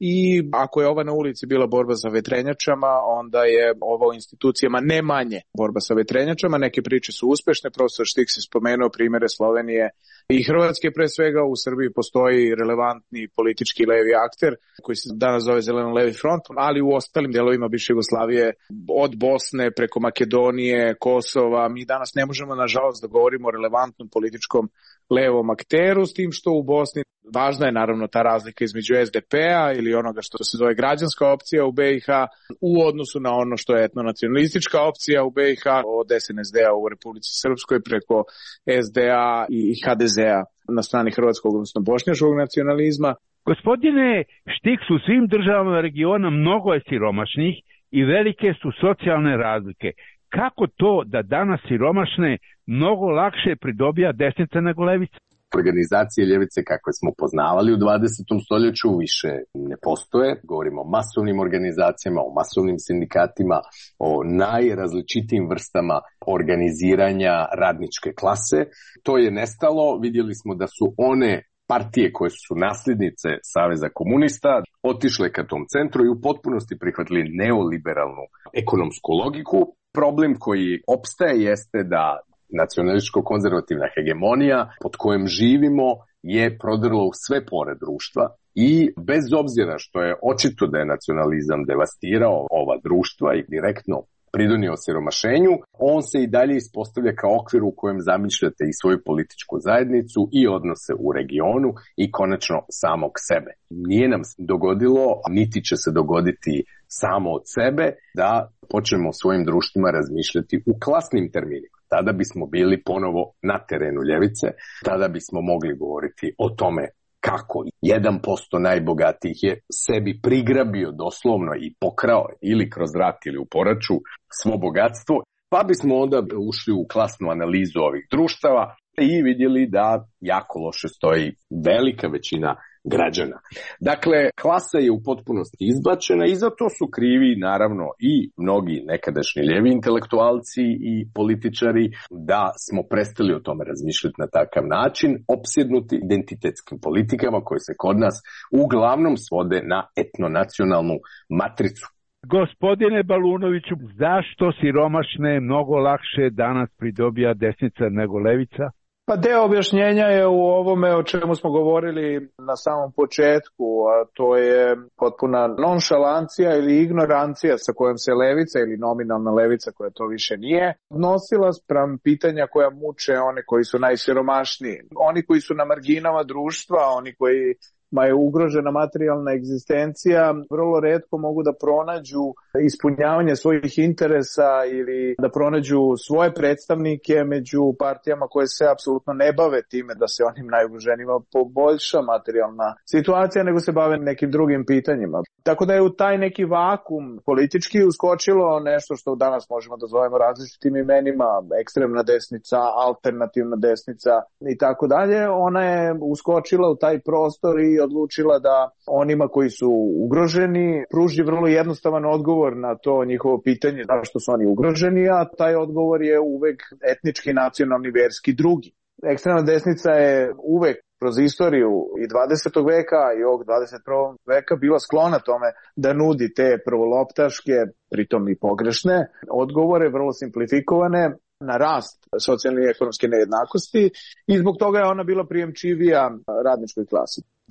I ako je ova na ulici bila borba sa vetrenjačama, onda je ova u institucijama ne manje borba sa vetrenjačama. Neke priče su uspešne, profesor Štiks je spomenuo primere Slovenije i Hrvatske pre svega. U Srbiji postoji relevantni politički levi akter koji se danas zove Zeleno-levi front, ali u ostalim delovima bivše Jugoslavije, od Bosne preko Makedonije, Kosova, mi danas ne možemo nažalost da govorimo o relevantnom političkom levom akteru, s tim što u Bosni važna je naravno ta razlika između es de pe-a ili onoga što se zove građanska opcija u be i ha u odnosu na ono što je etnonacionalistička opcija u be i ha, od es en es de-a u Republici Srpskoj preko es de a i ha de ze-a na strani hrvatskog, odnosno bošnjačkog nacionalizma. Gospodine Štiks, u svim državama regiona mnogo je siromašnih i velike su socijalne razlike. Kako to da danas siromašne mnogo lakše pridobija desnica nego levica? Organizacije ljevice kakve smo poznavali u dvadesetom stoljeću više ne postoje. Govorimo o masovnim organizacijama, o masovnim sindikatima, o najrazličitijim vrstama organiziranja radničke klase. To je nestalo. Vidjeli smo da su one partije koje su nasljednice Saveza komunista otišle ka tom centru i u potpunosti prihvatili neoliberalnu ekonomsku logiku. Problem koji opstaje jeste da nacionalističko-konzervativna hegemonija pod kojom živimo je prodrla u sve pore društva i bez obzira što je očito da je nacionalizam devastirao ova društva i direktno pridonio siromašenju, on se i dalje ispostavlja kao okvir u kojem zamišljate i svoju političku zajednicu i odnose u regionu i konačno samog sebe. Nije nam se dogodilo, niti će se dogoditi samo od sebe, da počnemo o svojim društvima razmišljati u klasnim terminima. Tada bismo bili ponovo na terenu ljevice, tada bismo mogli govoriti o tome kako jedan posto najbogatijih je sebi prigrabio doslovno i pokrao ili kroz rat ili u poraču svo bogatstvo, pa bismo onda ušli u klasnu analizu ovih društava i vidjeli da jako loše stoji velika većina građana. Dakle, klasa je u potpunosti izbačena i za to su krivi naravno i mnogi nekadašnji ljevi intelektualci i političari, da smo prestali o tome razmišljati na takav način, opsjednuti identitetskim politikama koje se kod nas uglavnom svode na etnonacionalnu matricu. Gospodine Balunoviću, zašto siromašne mnogo lakše danas pridobija desnica nego levica? Pa deo objašnjenja je u ovome o čemu smo govorili na samom početku, a to je potpuna nonšalancija ili ignorancija sa kojom se levica ili nominalna levica, koja to više nije, odnosila spram pitanja koja muče one koji su najsiromašniji. Oni koji su na marginama društva, oni koji ma je ugrožena materijalna egzistencija, vrlo retko mogu da pronađu ispunjavanje svojih interesa ili da pronađu svoje predstavnike među partijama koje se apsolutno ne bave time da se onim najugroženima poboljša materijalna situacija, nego se bave nekim drugim pitanjima. Tako da je u taj neki vakum politički uskočilo nešto što danas možemo da zovemo različitim imenima, ekstremna desnica, alternativna desnica i tako dalje. Ona je uskočila u taj prostor i odlučila da onima koji su ugroženi pruži vrlo jednostavan odgovor na to njihovo pitanje zašto su oni ugroženi, a taj odgovor je uvek etnički, nacionalni, verski, drugi. Ekstremna desnica je uvek kroz istoriju i dvadesetog veka i ovog dvadeset prvog veka bila sklona tome da nudi te prvoloptaške, pritom i pogrešne odgovore, vrlo simplifikovane, na rast socijalne i ekonomske nejednakosti i zbog toga je ona bila prijemčivija radničkoj klasi.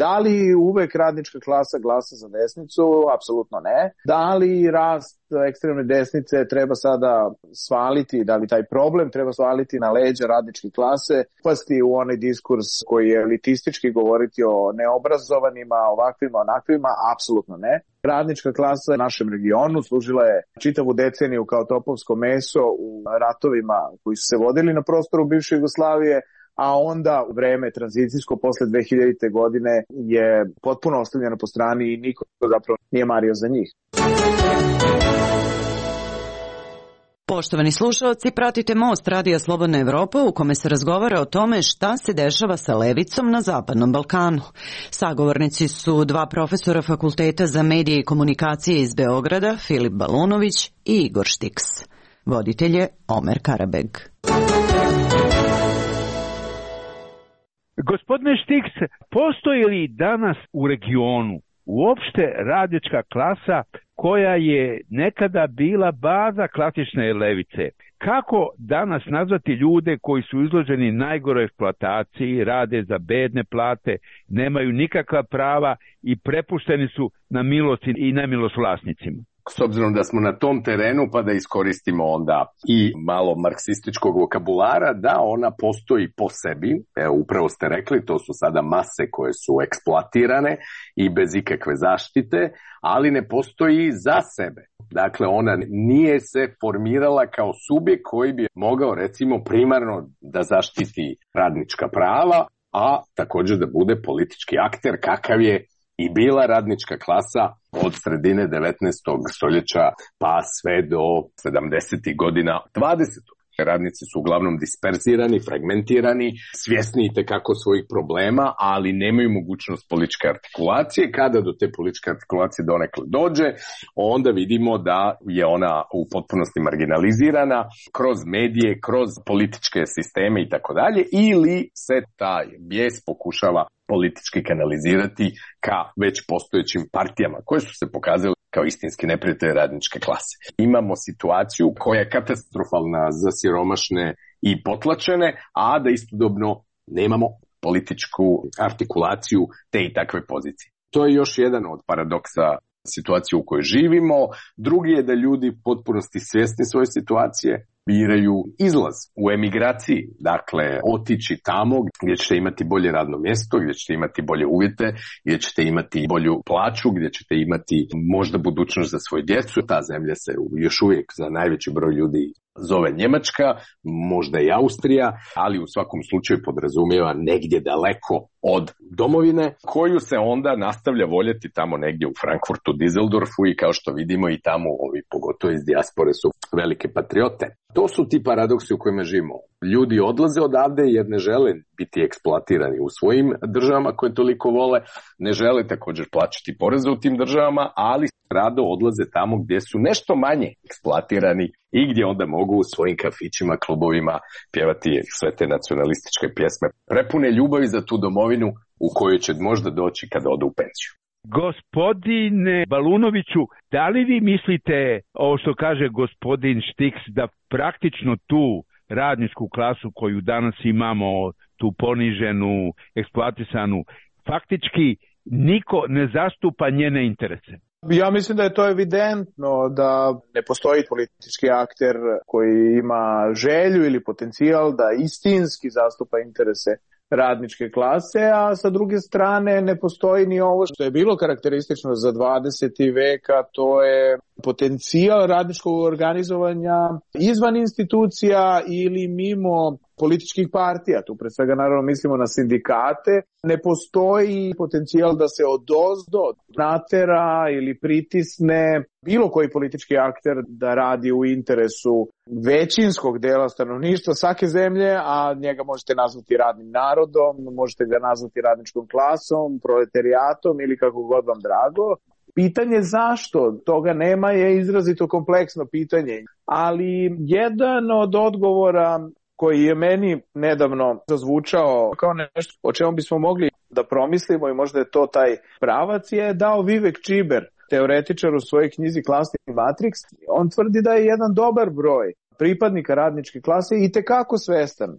Da li uvek radnička klasa glasa za desnicu? Apsolutno ne. Da li rast ekstremne desnice treba sada svaliti, da li taj problem treba svaliti na leđa radničke klase, pasti u onaj diskurs koji je elitistički, govoriti o neobrazovanima, ovakvima, onakvima? Apsolutno ne. Radnička klasa u našem regionu služila je čitavu deceniju kao topovsko meso u ratovima koji su se vodili na prostoru bivše Jugoslavije, a onda u vreme tranzicijsko posle dve hiljadite godine je potpuno ostavljeno po strani i niko zapravo nije mario za njih. Poštovani slušalci, pratite Most Radija Slobodna Evropa u kome se razgovara o tome šta se dešava sa levicom na Zapadnom Balkanu. Sagovornici su dva profesora Fakulteta za medije i komunikacije iz Beograda, Filip Balunović i Igor Štiks. Voditelj je Omer Karabeg. Gospodine Štiks, postoji li danas u regionu uopšte radnička klasa koja je nekada bila baza klasične levice? Kako danas nazvati ljude koji su izloženi najgoroj eksploataciji, rade za bedne plate, nemaju nikakva prava i prepušteni su na milost i nemilost vlasnicima? S obzirom da smo na tom terenu, pa da iskoristimo onda i malo marksističkog vokabulara, da ona postoji po sebi, evo upravo ste rekli, to su sada mase koje su eksploatirane i bez ikakve zaštite, ali ne postoji za sebe. Dakle, ona nije se formirala kao subjekt koji bi mogao recimo primarno da zaštiti radnička prava, a također da bude politički akter kakav je i bila radnička klasa od sredine devetnaestog stoljeća pa sve do sedamdesetih godina dvadesetog Radnici su uglavnom disperzirani, fragmentirani, svjesni itekako svojih problema, ali nemaju mogućnost političke artikulacije. Kada do te političke artikulacije donekle dođe, onda vidimo da je ona u potpunosti marginalizirana kroz medije, kroz političke sisteme i tako dalje, ili se taj bijes pokušava politički kanalizirati ka već postojećim partijama koje su se pokazale kao istinski neprijatelji radničke klase. Imamo situaciju koja je katastrofalna za siromašne i potlačene, a da istodobno nemamo političku artikulaciju te i takve pozicije. To je još jedan od paradoksa situacije u kojoj živimo. Drugi je da ljudi potpunosti svjesni svoje situacije biraju izlaz u emigraciji, dakle otići tamo gdje ćete imati bolje radno mjesto, gdje ćete imati bolje uvjete, gdje ćete imati bolju plaću, gdje ćete imati možda budućnost za svoju djecu. Ta zemlja se još uvijek za najveći broj ljudi zove Njemačka, možda i Austrija, ali u svakom slučaju podrazumijeva negdje daleko od domovine, koju se onda nastavlja voljeti tamo negdje u Frankfurtu, Düsseldorfu i kao što vidimo i tamo ovi pogotovo iz dijaspore su velike patriote. To su ti paradoksi u kojima živimo. Ljudi odlaze odavde jer ne žele biti eksploatirani u svojim državama koje toliko vole, ne žele također plaćati poreze u tim državama, ali rado odlaze tamo gdje su nešto manje eksploatirani i gdje onda mogu u svojim kafićima, klubovima pjevati sve te nacionalističke pjesme prepune ljubavi za tu domovinu u kojoj će možda doći kada odu u penciju. Gospodine Balunoviću, da li vi mislite, ovo što kaže gospodin Štiks, da praktično tu radničku klasu koju danas imamo, tu poniženu, eksploatisanu, faktički niko ne zastupa njene interese? Ja mislim da je to evidentno, da ne postoji politički akter koji ima želju ili potencijal da istinski zastupa interese radničke klase, a sa druge strane ne postoji ni ovo što je bilo karakteristično za dvadeseti vek, a to je potencijal radničkog organizovanja izvan institucija ili mimo političkih partija. Tu pred svega naravno mislimo na sindikate. Ne postoji potencijal da se odozdo natera ili pritisne bilo koji politički akter da radi u interesu većinskog dela stanovništva svake zemlje, a njega možete nazvati radnim narodom, možete ga nazvati radničkom klasom, proletarijatom ili kako god vam drago. Pitanje zašto toga nema je izrazito kompleksno pitanje, ali jedan od odgovora koji je meni nedavno zazvučao kao nešto o čemu bismo mogli da promislimo i možda je to taj pravac, je dao Vivek Čiber, teoretičar u svojoj knjizi Klasni Matriks. On tvrdi da je jedan dobar broj pripadnika radničke klase itekako svestan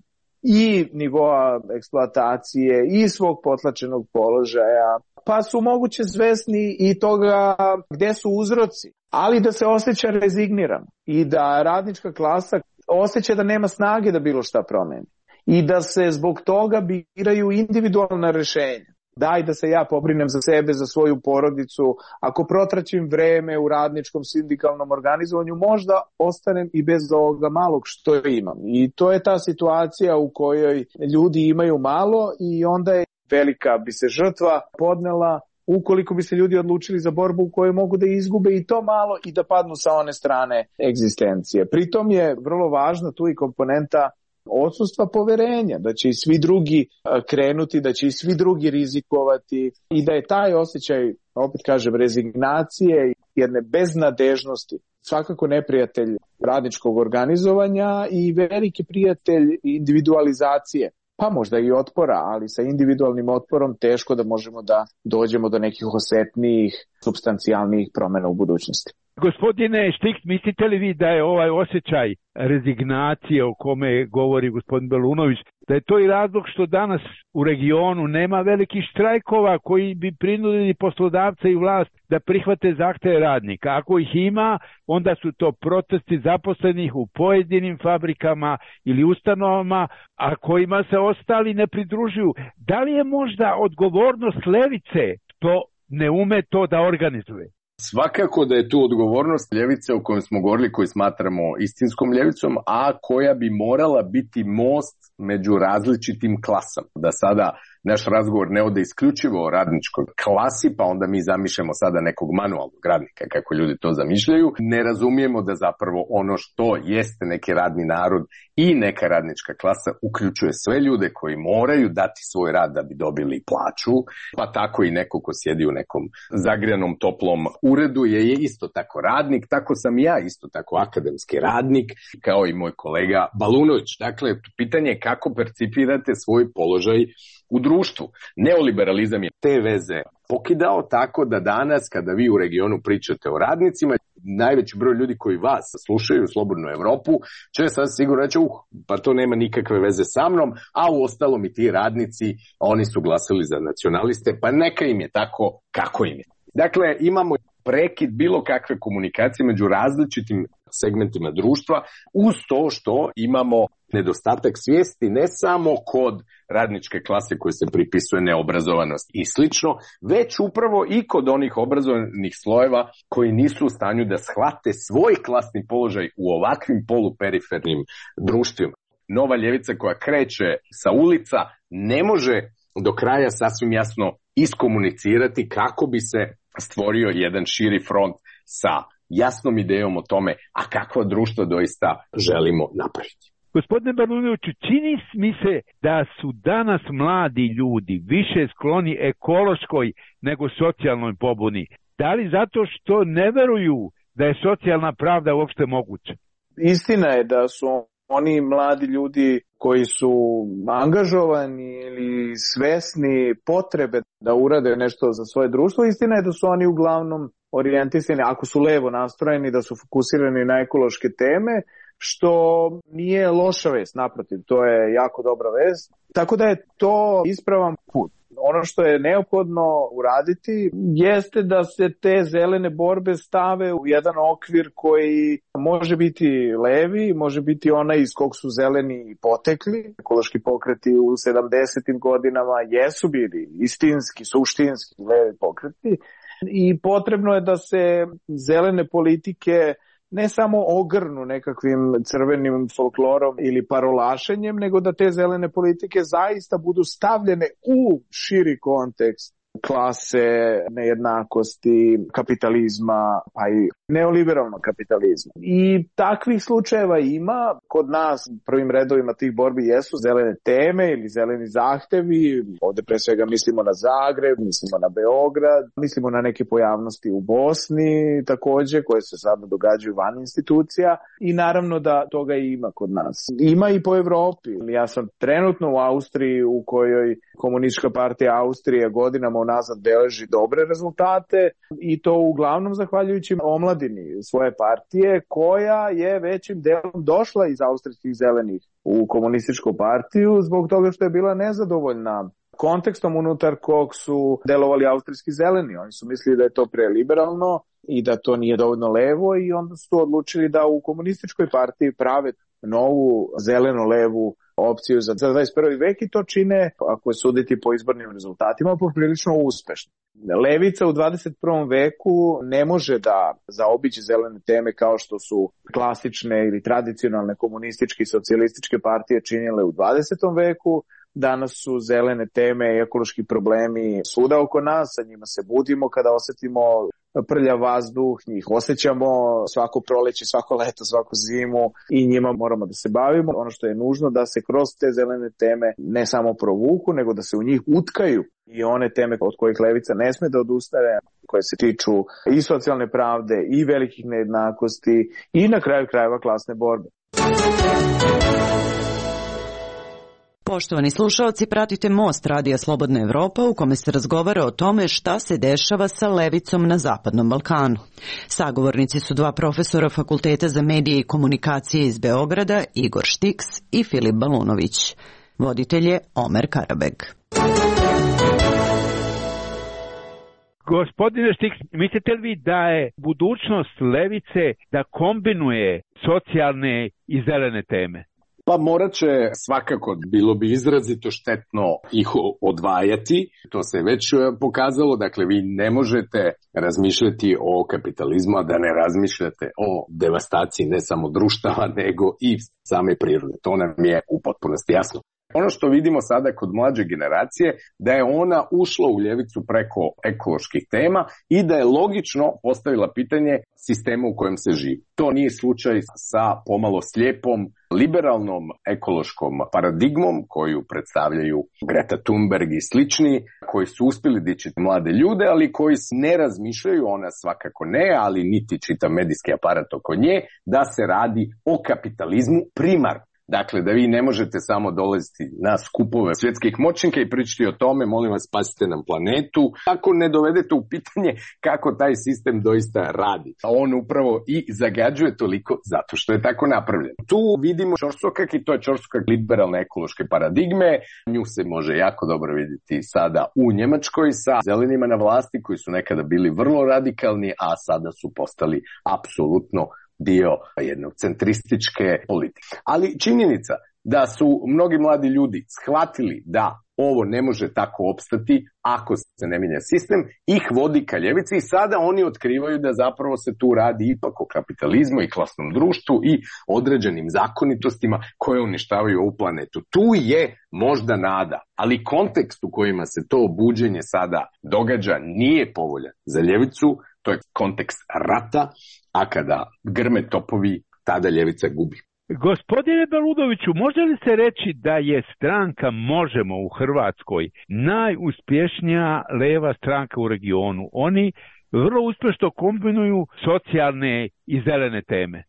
i nivoa eksploatacije i svog potlačenog položaja, pa su moguće svesni i toga gde su uzroci, ali da se osjeća rezigniran i da radnička klasa osjeća da nema snage da bilo šta promeni i da se zbog toga biraju individualna rešenja. Daj da se ja pobrinem za sebe, za svoju porodicu, ako protraćim vreme u radničkom sindikalnom organizovanju, možda ostanem i bez ovoga malog što imam. I to je ta situacija u kojoj ljudi imaju malo i onda je velika bi se žrtva podnela ukoliko bi se ljudi odlučili za borbu u kojoj mogu da izgube i to malo i da padnu sa one strane egzistencije. Pritom je vrlo važna tu i komponenta odsustva poverenja, da će i svi drugi krenuti, da će i svi drugi rizikovati i da je taj osjećaj, opet kažem, rezignacije, jedne beznadežnosti, svakako neprijatelj radničkog organizovanja i veliki prijatelj individualizacije. Pa možda i otpora, ali sa individualnim otporom teško da možemo da dođemo do nekih osetnijih, supstancijalnijih promjena u budućnosti. Gospodine Štiks, mislite li vi da je ovaj osjećaj rezignacije o kome govori gospodin Belunović, da je to i razlog što danas u regionu nema velikih štrajkova koji bi prinudili poslodavca i vlast da prihvate zahteve radnika? Ako ih ima, onda su to protesti zaposlenih u pojedinim fabrikama ili ustanovama, a kojima se ostali ne pridružuju. Da li je možda odgovornost levice što ne ume to da organizuje? Svakako da je tu odgovornost ljevice o kojoj smo govorili, koju smatramo istinskom ljevicom, a koja bi morala biti most među različitim klasama. Da sada naš razgovor ne ode isključivo o radničkoj klasi, pa onda mi zamišljamo sada nekog manualnog radnika, kako ljudi to zamišljaju. Ne razumijemo da zapravo ono što jeste neki radni narod i neka radnička klasa uključuje sve ljude koji moraju dati svoj rad da bi dobili plaću, pa tako i neko ko sjedi u nekom zagrijanom toplom uredu je, je isto tako radnik, tako sam i ja isto tako akademski radnik, kao i moj kolega Balunović. Dakle, pitanje je kako percipirate svoj položaj u društvu. Neoliberalizam je te veze pokidao tako da danas kada vi u regionu pričate o radnicima, najveći broj ljudi koji vas slušaju u Slobodnu Evropu će sad sigurno reći, uh, pa to nema nikakve veze sa mnom, a u ostalom i ti radnici, oni su glasili za nacionaliste, pa neka im je tako kako im je. Dakle, imamo prekid bilo kakve komunikacije među različitim segmentima društva, uz to što imamo nedostatak svijesti ne samo kod radničke klase koje se pripisuje neobrazovanost i slično, već upravo i kod onih obrazovanih slojeva koji nisu u stanju da shvate svoj klasni položaj u ovakvim poluperifernim društvima. Nova ljevica koja kreće sa ulica ne može do kraja sasvim jasno iskomunicirati kako bi se stvorio jedan širi front sa jasnom idejom o tome, a kakva društva doista želimo napraviti. Gospodine Balunoviću, čini mi se da su danas mladi ljudi više skloni ekološkoj nego socijalnoj pobuni. Da li zato što ne veruju da je socijalna pravda uopšte moguća? Istina je da su oni mladi ljudi koji su angažovani ili svesni potrebe da urade nešto za svoje društvo. Istina je da su oni uglavnom orijentisani, ako su levo nastrojeni, da su fokusirani na ekološke teme, što nije loša vest, naprotiv, to je jako dobra vest. Tako da je to ispravan put. Ono što je neophodno uraditi jeste da se te zelene borbe stave u jedan okvir koji može biti levi, može biti onaj iz kog su zeleni potekli. Ekološki pokreti u sedamdesetim godinama jesu bili istinski, suštinski levi pokreti i potrebno je da se zelene politike ne samo ogrnu nekakvim crvenim folklorom ili parolašenjem, nego da te zelene politike zaista budu stavljene u širi kontekst klase, nejednakosti, kapitalizma, pa i neoliberalnog kapitalizma. I takvih slučajeva ima. Kod nas prvim redovima tih borbi jesu zelene teme ili zeleni zahtevi. Ovde pre svega mislimo na Zagreb, mislimo na Beograd, mislimo na neke pojavnosti u Bosni takođe, koje se sada događaju van institucija i naravno da toga ima kod nas. Ima i po Evropi. Ja sam trenutno u Austriji u kojoj Komunistička partija Austrije godinama unazad beleži dobre rezultate i to uglavnom zahvaljujući omladini svoje partije, koja je većim delom došla iz austrijskih zelenih u komunističku partiju zbog toga što je bila nezadovoljna kontekstom unutar kog su delovali austrijski zeleni. Oni su mislili da je to preliberalno i da to nije dovoljno levo i onda su odlučili da u komunističkoj partiji prave novu zeleno-levu opciju za dvadeset prvi vek i to čine, ako je suditi po izbornim rezultatima, poprilično uspešno. Levica u dvadeset prvom veku ne može da zaobići zelene teme kao što su klasične ili tradicionalne komunističke i socijalističke partije činile u dvadesetom veku. Danas su zelene teme i ekološki problemi svuda oko nas, sa njima se budimo kada osetimo prljav vazduh, njih osjećamo svako proleće, svako leto, svaku zimu i njima moramo da se bavimo. Ono što je nužno da se kroz te zelene teme ne samo provuku, nego da se u njih utkaju i one teme od kojih levica ne sme da odustane, koje se tiču i socijalne pravde i velikih nejednakosti i na kraju krajeva klasne borbe. Poštovani slušalci, pratite Most Radija Slobodna Evropa u kome se razgovara o tome šta se dešava sa levicom na Zapadnom Balkanu. Sagovornici su dva profesora Fakulteta za medije i komunikacije iz Beograda, Igor Štiks i Filip Balunović. Voditelj je Omer Karabeg. Gospodine Štiks, mislite li vi da je budućnost levice da kombinuje socijalne i zelene teme? Pa morat će svakako, bilo bi izrazito štetno ih odvajati, to se već pokazalo, dakle vi ne možete razmišljati o kapitalizmu, a da ne razmišljate o devastaciji ne samo društava, nego i same prirode, to nam je u potpunosti jasno. Ono što vidimo sada kod mlađe generacije, da je ona ušla u ljevicu preko ekoloških tema i da je logično postavila pitanje sistema u kojem se živi. To nije slučaj sa pomalo slijepom, liberalnom ekološkom paradigmom koju predstavljaju Greta Thunberg i slični, koji su uspjeli dičiti mlade ljude, ali koji ne razmišljaju, ona svakako ne, ali niti čita medijski aparat oko nje, da se radi o kapitalizmu primarno. Dakle, da vi ne možete samo dolaziti na skupove svjetskih moćnika i pričati o tome, molim vas, spasite nam planetu, ako ne dovedete u pitanje kako taj sistem doista radi. A on upravo i zagađuje toliko zato što je tako napravljen. Tu vidimo ćorsokak i to je ćorsokak liberalne ekološke paradigme. Nju se može jako dobro vidjeti sada u Njemačkoj sa zelenima na vlasti koji su nekada bili vrlo radikalni, a sada su postali apsolutno dio jednog centrističke politike. Ali činjenica da su mnogi mladi ljudi shvatili da ovo ne može tako opstati ako se ne mijenja sistem, ih vodi ka ljevici i sada oni otkrivaju da zapravo se tu radi ipak o kapitalizmu i klasnom društvu i određenim zakonitostima koje uništavaju ovu planetu. Tu je možda nada, ali kontekst u kojima se to buđenje sada događa nije povoljan za ljevicu, to je kontekst rata, a kada grme topovi, tada ljevica gubi. Gospodine Balunoviću, može li se reći da je stranka Možemo u Hrvatskoj najuspješnija leva stranka u regionu? Oni vrlo uspješno kombinuju socijalne i zelene teme.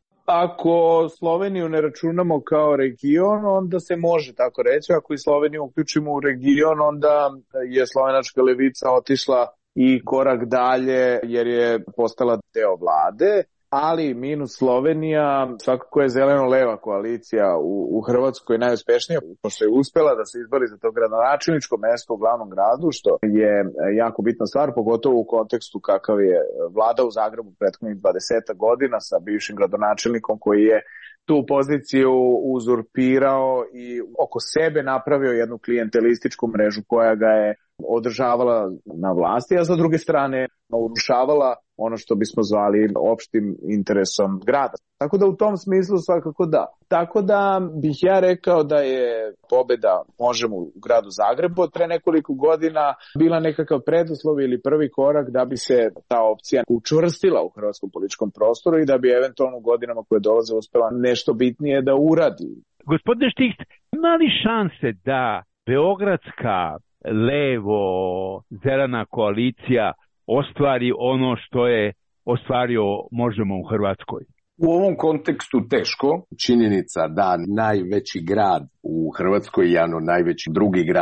Ako Sloveniju ne računamo kao region, onda se može tako reći. Ako i Sloveniju uključimo u region, onda je slovenačka levica otišla i korak dalje jer je postala deo vlade. Ali minus Slovenija, svakako je zeleno-leva koalicija u, u Hrvatskoj najuspešnija, pošto je uspjela da se izbori za to gradonačelničko mesto u glavnom gradu, što je jako bitna stvar, pogotovo u kontekstu kakav je vlada u Zagrebu prethodnih dvadeset godina sa bivšim gradonačelnikom koji je tu poziciju uzurpirao i oko sebe napravio jednu klijentelističku mrežu koja ga je održavala na vlasti, a za druge strane urušavala ono što bismo zvali opštim interesom grada. Tako da u tom smislu svakako da. Tako da bih ja rekao da je pobeda Možemo u gradu Zagrebu od pre nekoliko godina bila nekakav preduslov ili prvi korak da bi se ta opcija učvrstila u hrvatskom političkom prostoru i da bi eventualno u godinama koje dolaze uspela nešto bitnije da uradi. Gospodine Štiks, ima li šanse da beogradska levo-zelena koalicija ostvari ono što je ostvario Možemo u Hrvatskoj? U ovom kontekstu teško. Činjenica da najveći grad u Hrvatskoj, jedan od najveći drugi grad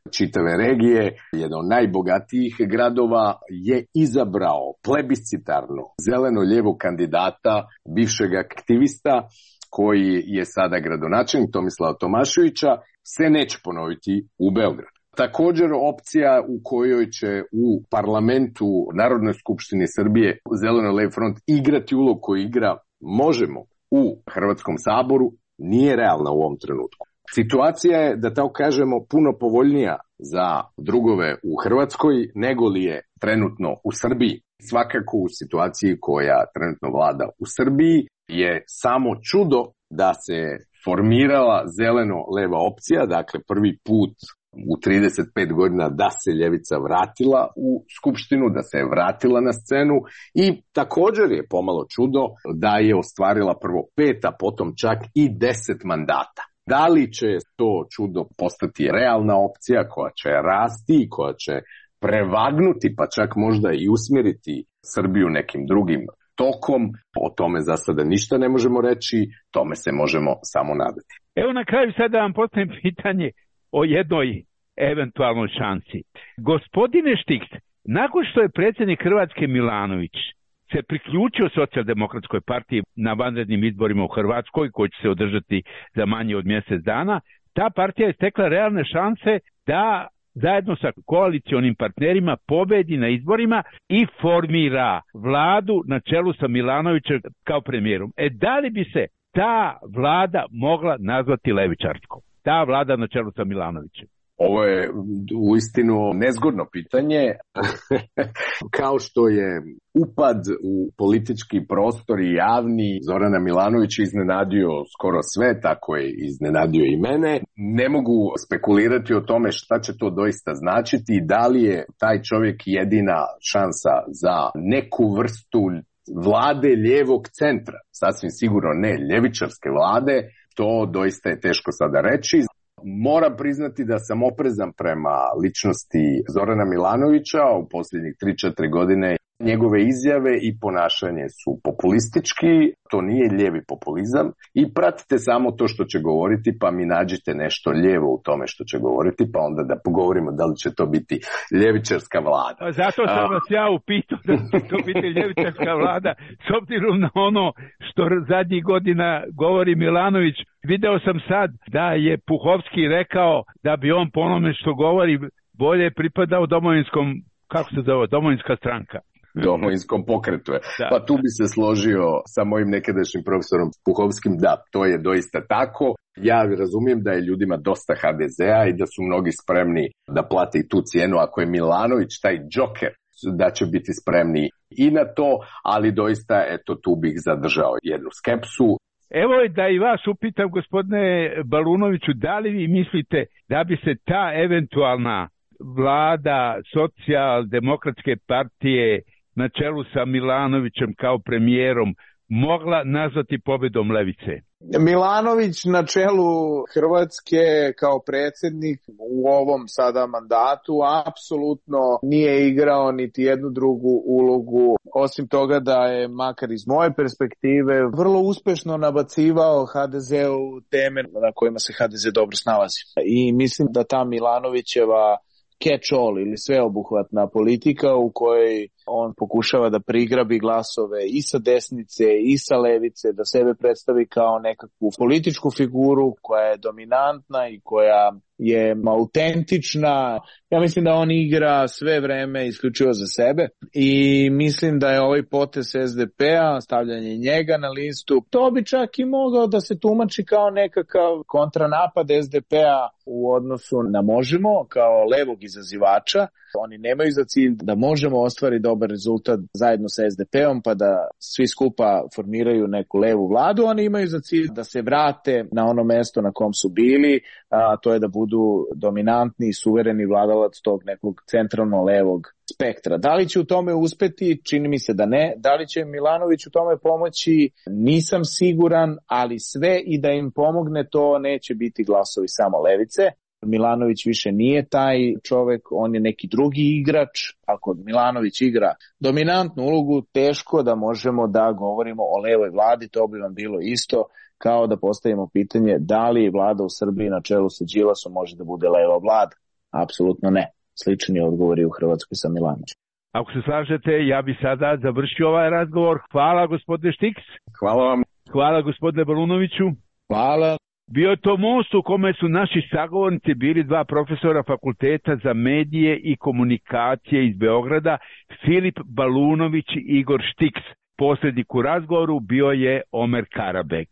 čitave regije, jedan od najbogatijih gradova, je izabrao plebiscitarno zeleno-lijevog kandidata, bivšeg aktivista, koji je sada gradonačelnik Tomislava Tomaševića, se neće ponoviti u Beogradu. Također opcija u kojoj će u parlamentu Narodnoj skupštini Srbije Zeleno-levi front igrati ulog koji igra Možemo u Hrvatskom saboru nije realna u ovom trenutku. Situacija je, da tako kažemo, puno povoljnija za drugove u Hrvatskoj nego li je trenutno u Srbiji. Svakako u situaciji koja trenutno vlada u Srbiji je samo čudo da se formirala zeleno-leva opcija, dakle prvi put u trideset pet godina da se ljevica vratila u skupštinu, da se je vratila na scenu i također je pomalo čudo da je ostvarila prvo pet, a potom čak i deset mandata. Da li će to čudo postati realna opcija koja će rasti, koja će prevagnuti pa čak možda i usmjeriti Srbiju nekim drugim tokom, o tome za sada ništa ne možemo reći, tome se možemo samo nadati. Evo na kraju sad da vam postavim pitanje o jednoj eventualnoj šansi. Gospodine Štiks, nakon što je predsjednik Hrvatske Milanović se priključio Socijaldemokratskoj partiji na vanrednim izborima u Hrvatskoj, koji će se održati za manje od mjesec dana, ta partija je stekla realne šanse da zajedno sa koalicionim partnerima pobedi na izborima i formira vladu na čelu sa Milanovićem kao premijerom. E da li bi se ta vlada mogla nazvati levičarskom? Ta vlada na čelu sa Milanovićem. Ovo je uistinu nezgodno pitanje. Kao što je upad u politički prostor i javni Zorana Milanovića iznenadio skoro sve, tako je iznenadio i mene. Ne mogu spekulirati o tome šta će to doista značiti i da li je taj čovjek jedina šansa za neku vrstu vlade lijevog centra. Sasvim sigurno ne ljevičarske vlade, to doista je teško sada reći. Moram priznati da sam oprezan prema ličnosti Zorana Milanovića u posljednjih tri četiri godine. Njegove izjave i ponašanje su populistički, to nije lijevi populizam i pratite samo to što će govoriti pa mi nađite nešto lijevo u tome što će govoriti pa onda da pogovorimo da li će to biti ljevičarska vlada. Zato sam vas ja upitao da će to biti ljevičarska vlada s obzirom na ono što zadnjih godina govori Milanović. Video sam sad da je Puhovski rekao da bi on po onome što govori bolje pripadao domovinskom, kako se zove, domovinska stranka. Domovinskom pokretu je. Da. Pa tu bi se složio sa mojim nekadašnjim profesorom Puhovskim, da, to je doista tako. Ja razumijem da je ljudima dosta ha de zea i da su mnogi spremni da plate i tu cijenu ako je Milanović taj džoker, da će biti spremni i na to, ali doista eto tu bih zadržao jednu skepsu. Evo je da i vas upitam, gospodine Balunoviću, da li vi mislite da bi se ta eventualna vlada Socijaldemokratske partije na čelu sa Milanovićem kao premijerom mogla nazvati pobjedom levice? Milanović na čelu Hrvatske kao predsjednik u ovom sada mandatu apsolutno nije igrao niti jednu drugu ulogu, osim toga da je, makar iz moje perspektive, vrlo uspešno nabacivao ha de zeu teme na kojima se ha de ze dobro snalazi. I mislim da ta Milanovićeva catch-all ili sveobuhvatna politika u kojoj on pokušava da prigrabi glasove i sa desnice i sa levice, da sebe predstavi kao nekakvu političku figuru koja je dominantna i koja je autentična. Ja mislim da on igra sve vreme isključivo za sebe i mislim da je ovaj potez es de pe-a, stavljanje njega na listu, to bi čak i mogao da se tumači kao nekakav kontranapad es de pe-a u odnosu na Možemo kao levog izazivača. Oni nemaju za cilj da Možemo ostvari dobar rezultat zajedno sa es de pe-om pa da svi skupa formiraju neku levu vladu. Oni imaju za cilj da se vrate na ono mesto na kom su bili, a to je da budu dominantni i suvereni vladalac tog nekog centralno levog spektra. Da li će u tome uspeti? Čini mi se da ne. Da li će Milanović u tome pomoći? Nisam siguran, ali sve i da im pomogne to neće biti glasovi samo levice. Milanović više nije taj čovek, on je neki drugi igrač. Ako Milanović igra dominantnu ulogu, teško da možemo da govorimo o levoj vladi, to bi vam bilo isto kao da postavimo pitanje da li vlada u Srbiji na čelu sa Đilasom može da bude leva vlada. apsolutno ne. Slični odgovori u Hrvatskoj sa Milanom. Ako se slažete, ja bi sada završio ovaj razgovor. Hvala gospodine Štiks. Hvala vam. Hvala gospodine Balunoviću. Hvala. Bio je to most u kome su naši sagovornici bili dva profesora Fakulteta za medije i komunikacije iz Beograda, Filip Balunović i Igor Štiks. Posrednik u razgovoru bio je Omer Karabek.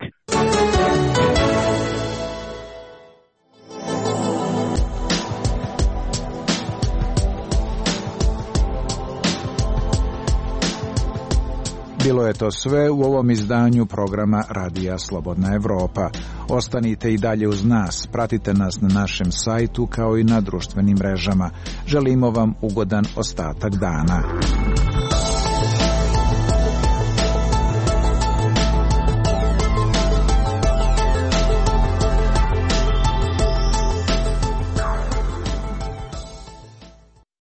Bilo je to sve u ovom izdanju programa Radija Slobodna Evropa. Ostanite i dalje uz nas, pratite nas na našem sajtu kao i na društvenim mrežama. Želimo vam ugodan ostatak dana.